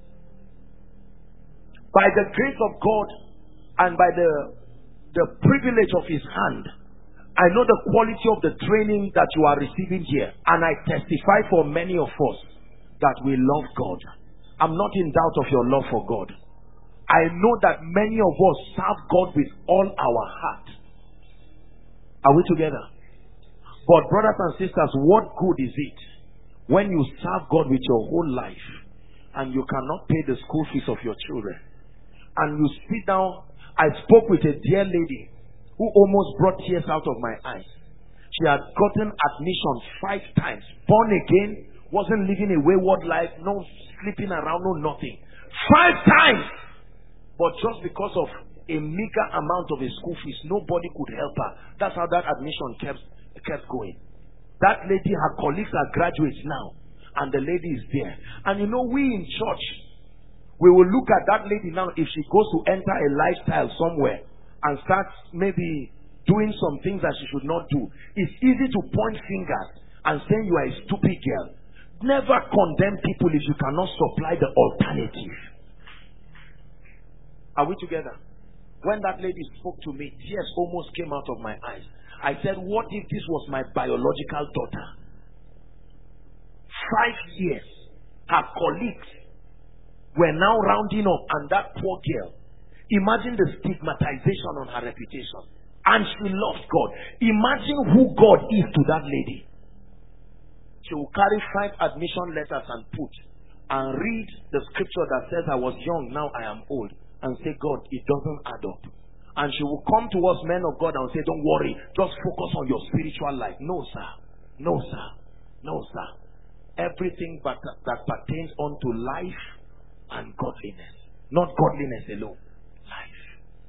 By the grace of God and by the privilege of His hand, I know the quality of the training that you are receiving here, and I testify for many of us that we love God. I'm not in doubt of your love for God. I know that many of us serve God with all our heart. Are we together? But brothers and sisters, what good is it when you serve God with your whole life and you cannot pay the school fees of your children? And you sit down. I spoke with a dear lady who almost brought tears out of my eyes. She had gotten admission 5 times, born again, wasn't living a wayward life, no sleeping around, no nothing. 5 times! But just because of a meager amount of a school fees, nobody could help her. That's how that admission kept going. That lady, her colleagues are graduates now, and the lady is there. And you know, we in church, we will look at that lady now if she goes to enter a lifestyle somewhere and start maybe doing some things that she should not do. It's easy to point fingers and say you are a stupid girl. Never condemn people if you cannot supply the alternative. Are we together? When that lady spoke to me, tears almost came out of my eyes. I said, what if this was my biological daughter? 5 years, her colleagues were now rounding up, and that poor girl, imagine the stigmatization on her reputation. And she loves God. Imagine who God is to that lady. She will carry 5 admission letters and put and read the scripture that says, I was young, now I am old, and say, God, it doesn't add up. And she will come to us men of God and say, don't worry, just focus on your spiritual life. No, sir. No, sir. No, sir. Everything that pertains unto life and godliness. Not godliness alone. Life.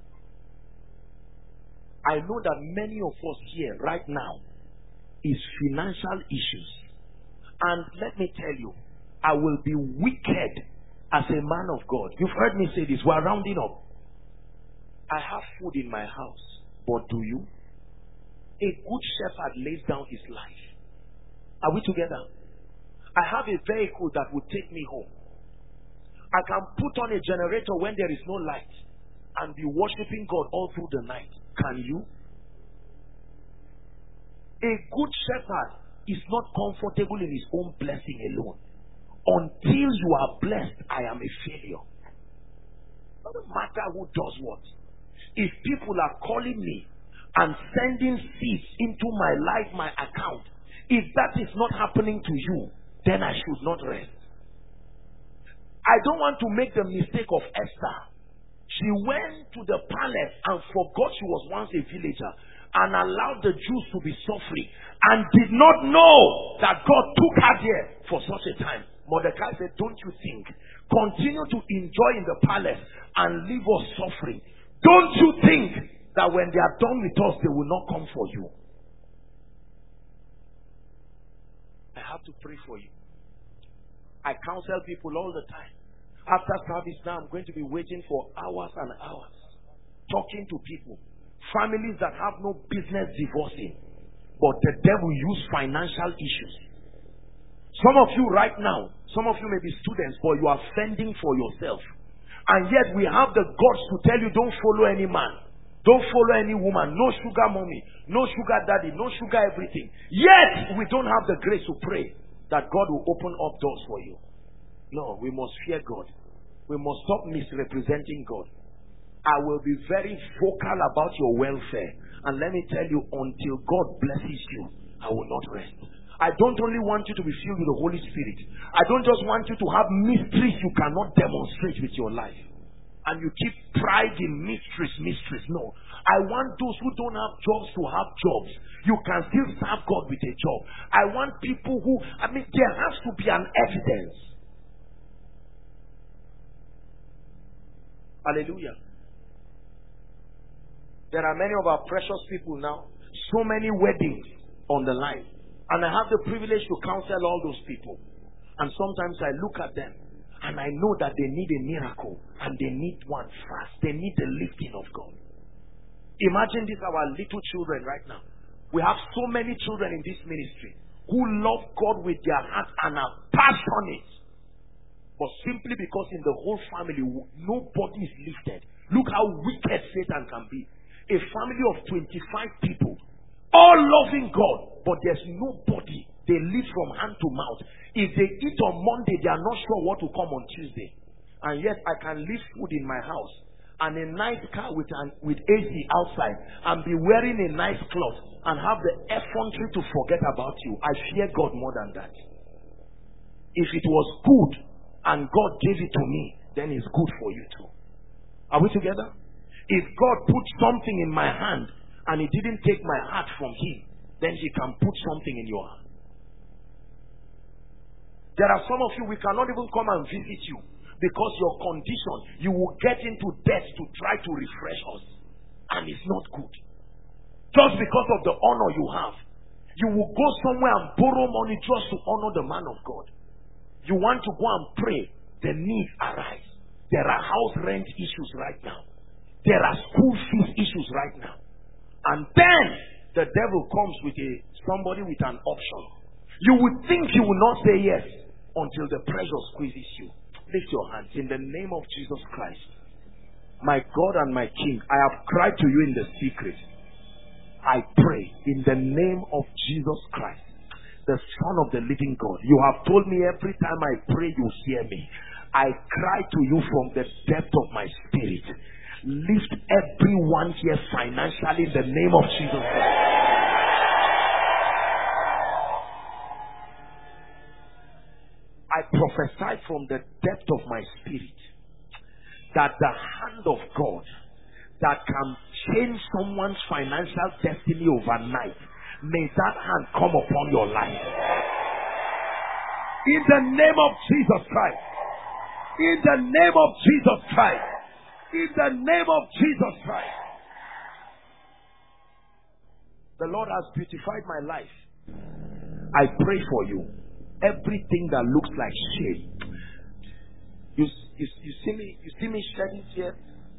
I know that many of us here right now is financial issues. And let me tell you, I will be wicked as a man of God. You've heard me say this. We're rounding up. I have food in my house. But do you? A good shepherd lays down his life. Are we together? I have a vehicle that will take me home. I can put on a generator when there is no light and be worshiping God all through the night. Can you? A good shepherd is not comfortable in his own blessing alone. Until you are blessed, I am a failure. Doesn't matter who does what. If people are calling me and sending seeds into my life, my account, if that is not happening to you, then I should not rest. I don't want to make the mistake of Esther. She went to the palace and forgot she was once a villager and allowed the Jews to be suffering and did not know that God took her there for such a time. Mordecai said, don't you think? Continue to enjoy in the palace and leave us suffering. Don't you think that when they are done with us, they will not come for you? I have to pray for you. I counsel people all the time. After service now, I'm going to be waiting for hours and hours, talking to people. Families that have no business divorcing, but the devil use financial issues. Some of you right now, some of you may be students, but you are fending for yourself. And yet we have the guts to tell you, don't follow any man. Don't follow any woman. No sugar mommy. No sugar daddy. No sugar everything. Yet we don't have the grace to pray that God will open up doors for you. No, we must fear God. We must stop misrepresenting God. I will be very vocal about your welfare. And let me tell you, until God blesses you, I will not rest. I don't only want you to be filled with the Holy Spirit. I don't just want you to have mysteries you cannot demonstrate with your life. And you keep pride in mysteries. No. I want those who don't have jobs to have jobs. You can still serve God with a job. I want people who, there has to be an evidence. Hallelujah. There are many of our precious people now. So many weddings on the line. And I have the privilege to counsel all those people. And sometimes I look at them and I know that they need a miracle. And they need one fast. They need the lifting of God. Imagine this, our little children right now. We have so many children in this ministry who love God with their heart and are passionate. But simply because in the whole family, nobody is lifted. Look how wicked Satan can be. A family of 25 people, all loving God, but there's nobody. They live from hand to mouth. If they eat on Monday, they are not sure what will come on Tuesday. And yet I can leave food in my house and a nice car with AC outside and be wearing a nice cloth and have the effrontery to forget about you. I fear God more than that. If it was good and God gave it to me, then it's good for you too. Are we together? If God put something in my hand and He didn't take my heart from Him, then He can put something in your hand. There are some of you, we cannot even come and visit you because your condition, you will get into debt to try to refresh us. And it's not good. Just because of the honor you have, you will go somewhere and borrow money just to honor the man of God. You want to go and pray, the needs arise. There are house rent issues right now. There are school fees issues right now. And then the devil comes with somebody with an option. You would think you will not say yes until the pressure squeezes you. Lift your hands in the name of Jesus Christ. My God and my King, I have cried to you in the secret. I pray in the name of Jesus Christ, the Son of the living God. You have told me every time I pray, you hear me. I cry to you from the depth of my spirit. Lift everyone here financially in the name of Jesus Christ. I prophesy from the depth of my spirit that the hand of God that can change someone's financial destiny overnight, may that hand come upon your life. In the name of Jesus Christ. In the name of Jesus Christ. In the name of Jesus Christ. The Lord has beautified my life. I pray for you. Everything that looks like shame. You see me shedding tears?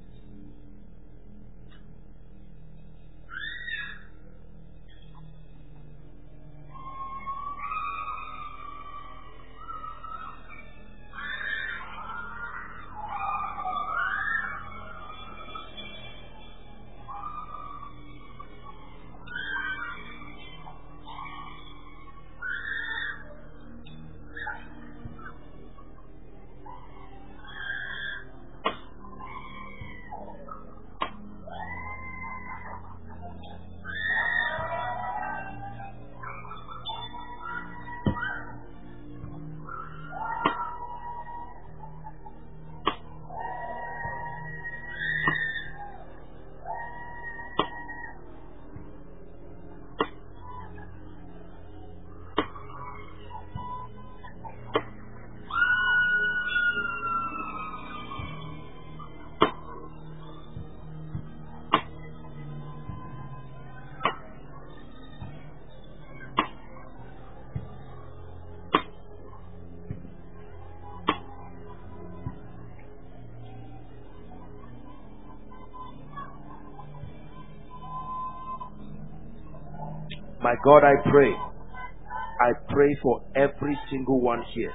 My God, I pray for every single one here.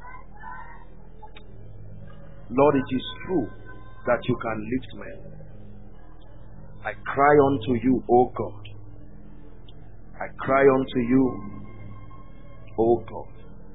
Lord, it is true that you can lift men. I cry unto you, O God. I cry unto you, O God.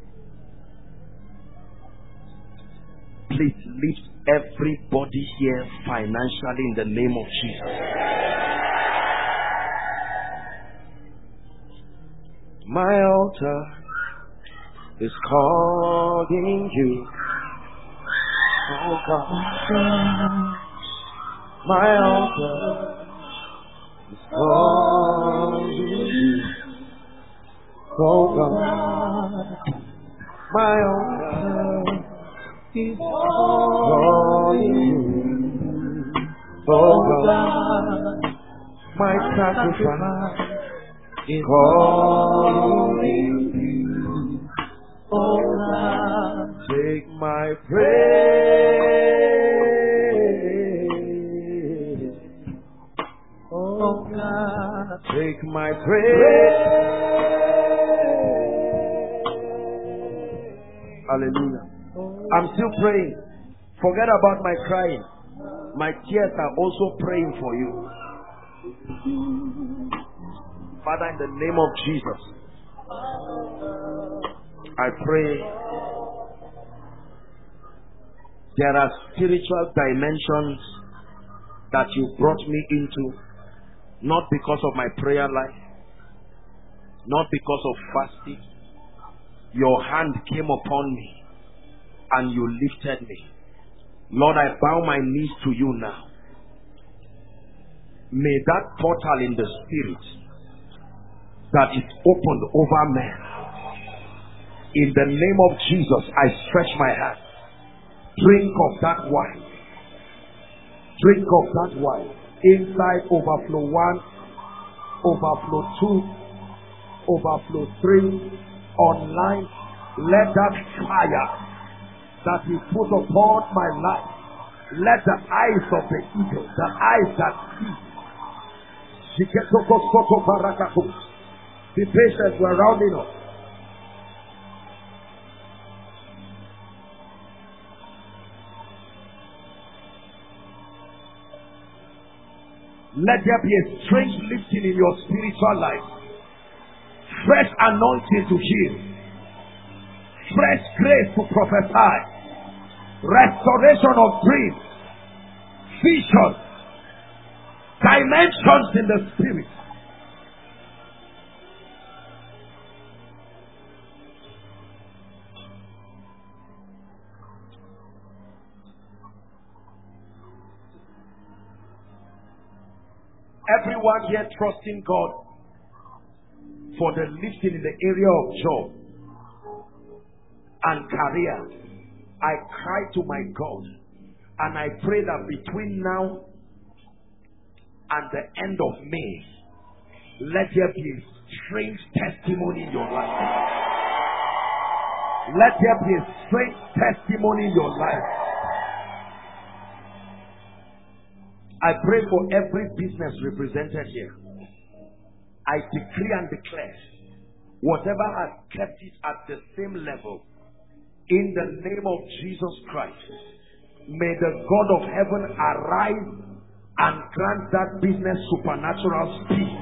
Please lift everybody here financially in the name of Jesus. My altar is calling you. Oh God. My altar is calling you. Oh God. My altar is calling you. Oh God. My sacrifice is calling you. Oh God. Take my praise. Oh God. Take my praise. Hallelujah. I'm still praying. Forget about my crying. My tears are also praying for you. Father, in the name of Jesus, I pray there are spiritual dimensions that you brought me into, not because of my prayer life, not because of fasting. Your hand came upon me and you lifted me. Lord, I bow my knees to you now. May that portal in the spirit that is opened over men, in the name of Jesus, I stretch my hand. Drink of that wine. Drink of that wine. Inside overflow 1, overflow 2, overflow 3. Online, let that fire that you put upon my life, let the eyes of the eagle, the eyes that see. Be patient, we're rounding up. Let there be a strange lifting in your spiritual life. Fresh anointing to heal. Fresh grace to prophesy. Restoration of dreams. Vision. Dimensions in the spirit. Everyone here trusting God for the lifting in the area of job and career. I cry to my God and I pray that between now and the end of May, let there be a strange testimony in your life. Let there be a strange testimony in your life. I pray for every business represented here. I decree and declare, whatever has kept it at the same level, in the name of Jesus Christ, may the God of heaven arise and grant that business supernatural speed.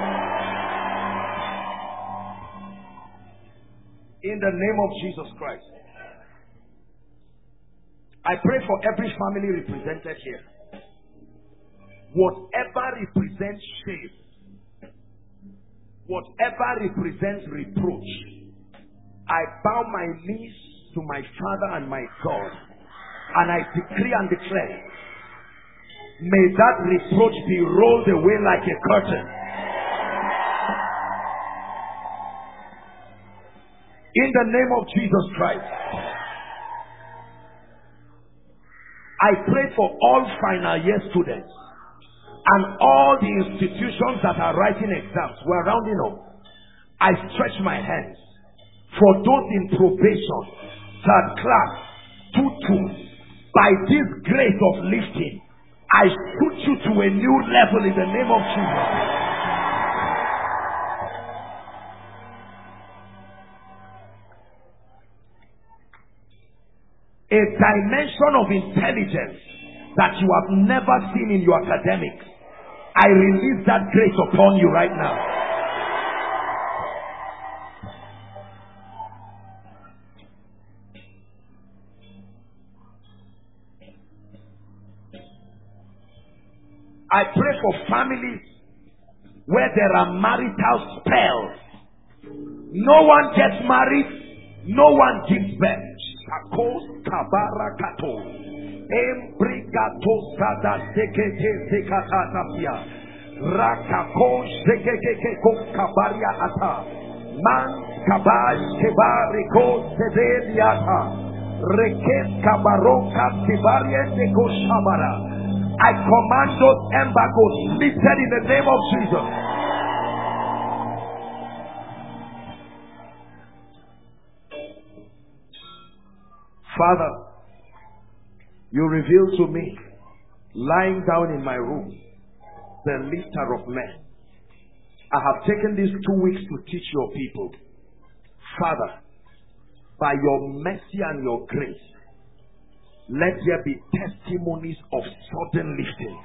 In the name of Jesus Christ. I pray for every family represented here. Whatever represents shame, whatever represents reproach, I bow my knees to my Father and my God, and I decree and declare, may that reproach be rolled away like a curtain. In the name of Jesus Christ. I pray for all final year students and all the institutions that are writing exams. We're rounding up. I stretch my hands for those in probation, third class, 2-2. By this grace of lifting, I put you to a new level in the name of Jesus. A dimension of intelligence that you have never seen in your academics. I release that grace upon you right now. I pray for families where there are marital spells No one gets married. No one gives birth. Sakos kabarakato. Embrigato sada sekete sekatapia. Rakako sekeke kabaria ata. Man kabash kebariko sebediata. Rekes kabaroka kibarie neko shabara. I command those embargoes lifted in the name of Jesus. Father, you revealed to me, lying down in my room, the lifter of men. I have taken these 2 weeks to teach your people. Father, by your mercy and your grace, let there be testimonies of sudden liftings.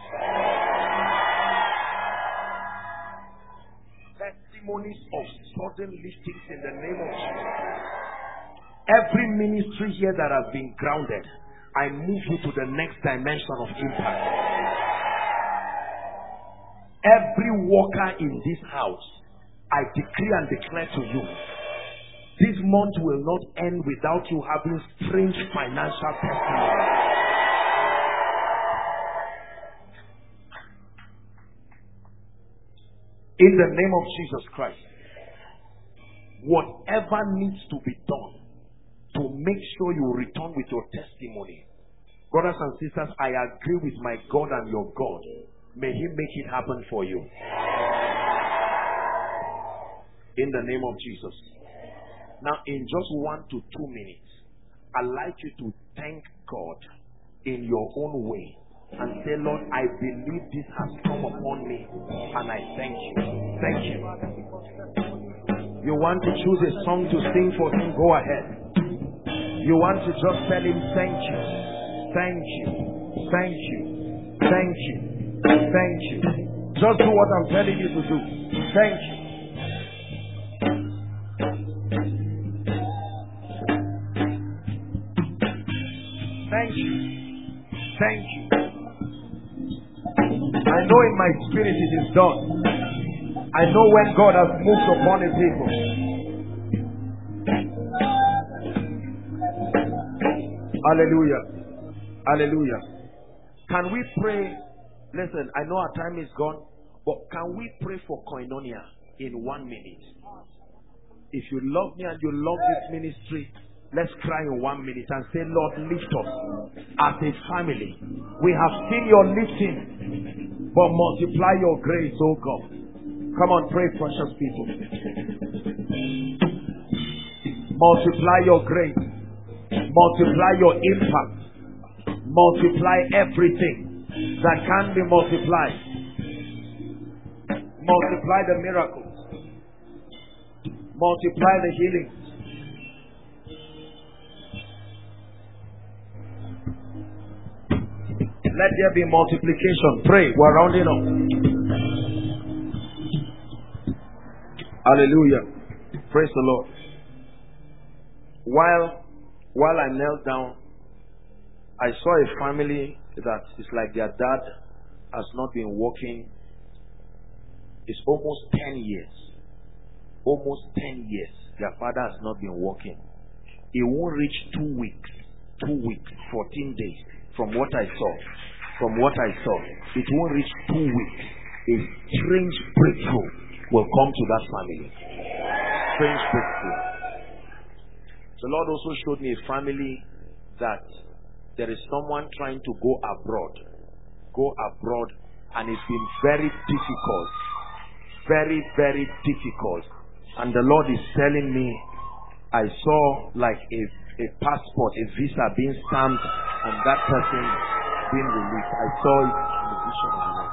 Testimonies of sudden liftings in the name of Jesus. Every ministry here that has been grounded, I move you to the next dimension of impact. Every worker in this house, I decree and declare to you, this month will not end without you having strange financial testimony. In the name of Jesus Christ, whatever needs to be done to make sure you return with your testimony, brothers and sisters, I agree with my God and your God. May He make it happen for you. In the name of Jesus. Now, in just 1 to 2 minutes, I'd like you to thank God in your own way and say, Lord, I believe this has come upon me and I thank you. Thank you. You want to choose a song to sing for Him? Go ahead. You want to just tell Him, thank you, thank you, thank you, thank you, thank you. Just do what I'm telling you to do. Thank you. Thank you. Thank you. I know in my spirit it is done. I know when God has moved upon His people. Hallelujah. Hallelujah. Can we pray? Listen, I know our time is gone, but can we pray for Koinonia in 1 minute? If you love me and you love this ministry, let's cry in 1 minute and say, Lord, lift us as a family. We have seen your lifting, but multiply your grace, oh God. Come on, pray, precious people. Multiply your grace. Multiply your impact. Multiply everything that can be multiplied. Multiply the miracles. Multiply the healings. Let there be multiplication. Pray. We're rounding up. Hallelujah. Praise the Lord. While I knelt down, I saw a family that is like their dad has not been working. It's almost 10 years. Almost 10 years. Their father has not been working. It won't reach 2 weeks. 2 weeks, 14 days. From what I saw, it won't reach 2 weeks. A strange breakthrough will come to that family. Strange breakthrough. The Lord also showed me a family that there is someone trying to go abroad, and it's been very difficult, very, very difficult. And the Lord is telling me, I saw like a passport, a visa being stamped, and that person being released. I saw it in the vision of the Lord.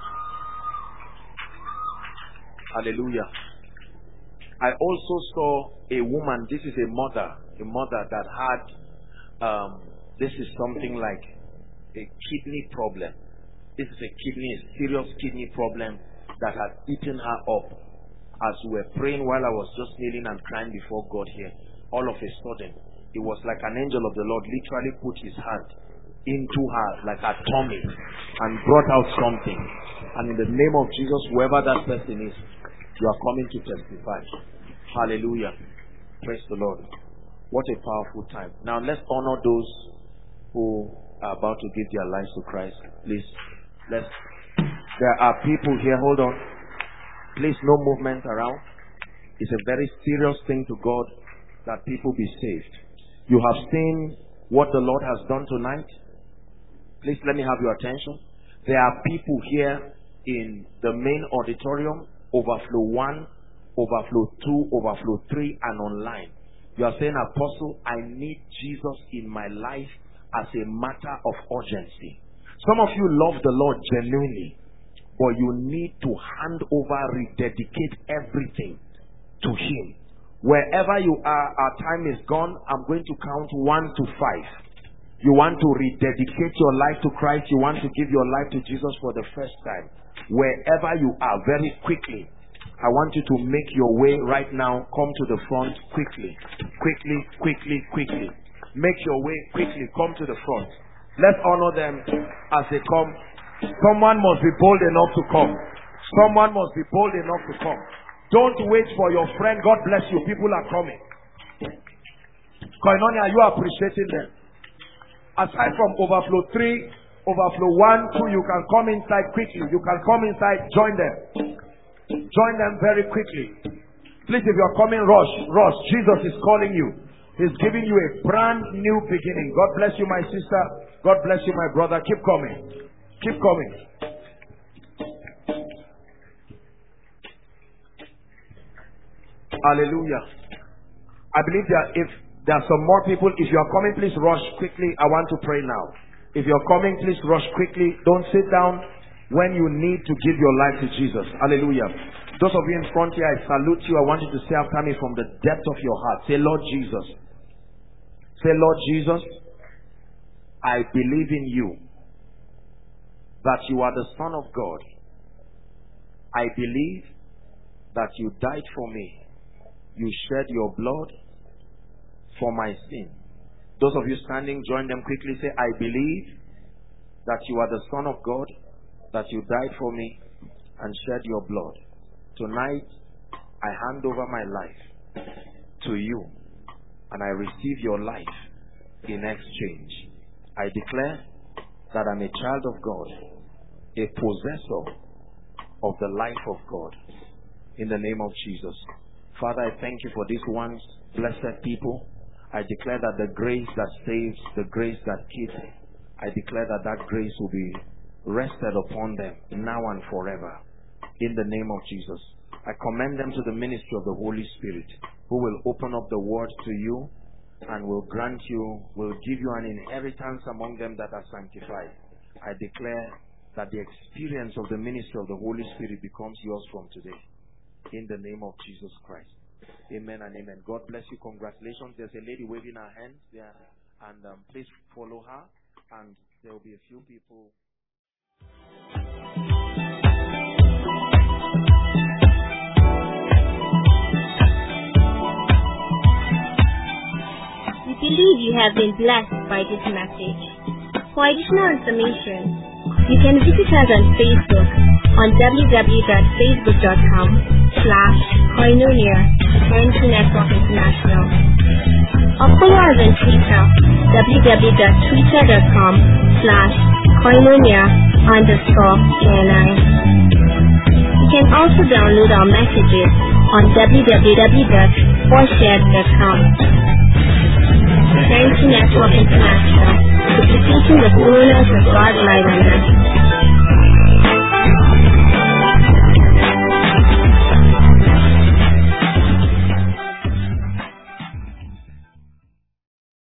Hallelujah. I also saw a woman. This is a mother that had this is something like a kidney problem. This is a serious kidney problem that had eaten her up. As we were praying while I was just kneeling and crying before God here, all of a sudden, it was like an angel of the Lord literally put his hand into her, like her tummy, and brought out something. And in the name of Jesus, whoever that person is, you are coming to testify. Hallelujah. Praise the Lord. What a powerful time. Now let's honor those who are about to give their lives to Christ. Please, there are people here. Hold on. Please, no movement around. It's a very serious thing to God that people be saved. You have seen what the Lord has done tonight. Please let me have your attention. There are people here in the main auditorium, overflow 1, overflow 2, overflow 3, and online. You are saying, Apostle, I need Jesus in my life as a matter of urgency. Some of you love the Lord genuinely, but you need to hand over, rededicate everything to Him. Wherever you are, our time is gone. I'm going to count 1 to 5. You want to rededicate your life to Christ. You want to give your life to Jesus for the first time. Wherever you are, very quickly, I want you to make your way right now. Come to the front quickly. Quickly, quickly, quickly. Make your way quickly. Come to the front. Let's honor them as they come. Someone must be bold enough to come. Someone must be bold enough to come. Don't wait for your friend. God bless you. People are coming. Koinonia, you are appreciating them. Aside from overflow 3, overflow 1, 2, you can come inside quickly. You can come inside. Join them. Join them very quickly. Please, if you're coming, rush. Jesus is calling you. He's giving you a brand new beginning. God bless you, my sister. God bless you, my brother. Keep coming. Keep coming. Hallelujah. I believe that if there are some more people, if you are coming, please rush quickly. I want to pray now. If you're coming, please rush quickly. Don't sit down when you need to give your life to Jesus. Hallelujah. Those of you in front here, I salute you. I want you to say after me from the depth of your heart. Say, Lord Jesus. Say, Lord Jesus, I believe in you, that you are the Son of God. I believe that you died for me. You shed your blood for my sin. Those of you standing, join them quickly. Say, I believe that you are the Son of God, that you died for me and shed your blood. Tonight, I hand over my life to you and I receive your life in exchange. I declare that I'm a child of God, a possessor of the life of God. In the name of Jesus. Father, I thank you for these ones, blessed people. I declare that the grace that saves, the grace that keeps, I declare that that grace will be rested upon them now and forever. In the name of Jesus. I commend them to the ministry of the Holy Spirit, who will open up the word to you and will grant you, will give you an inheritance among them that are sanctified. I declare that the experience of the ministry of the Holy Spirit becomes yours from today. In the name of Jesus Christ. Amen and amen. God bless you. Congratulations. There's a lady waving her hands there. And please follow her. And there will be a few people. We believe you have been blessed by this message. For additional information, you can visit us on Facebook on www.facebook.com/Koinonia Network International, or follow us on Twitter, www.twitter.com/Koinonia_KNI. You can also download our messages on www.forshared.com. Koinonia Network International, duplicating the fullness of God's light on earth.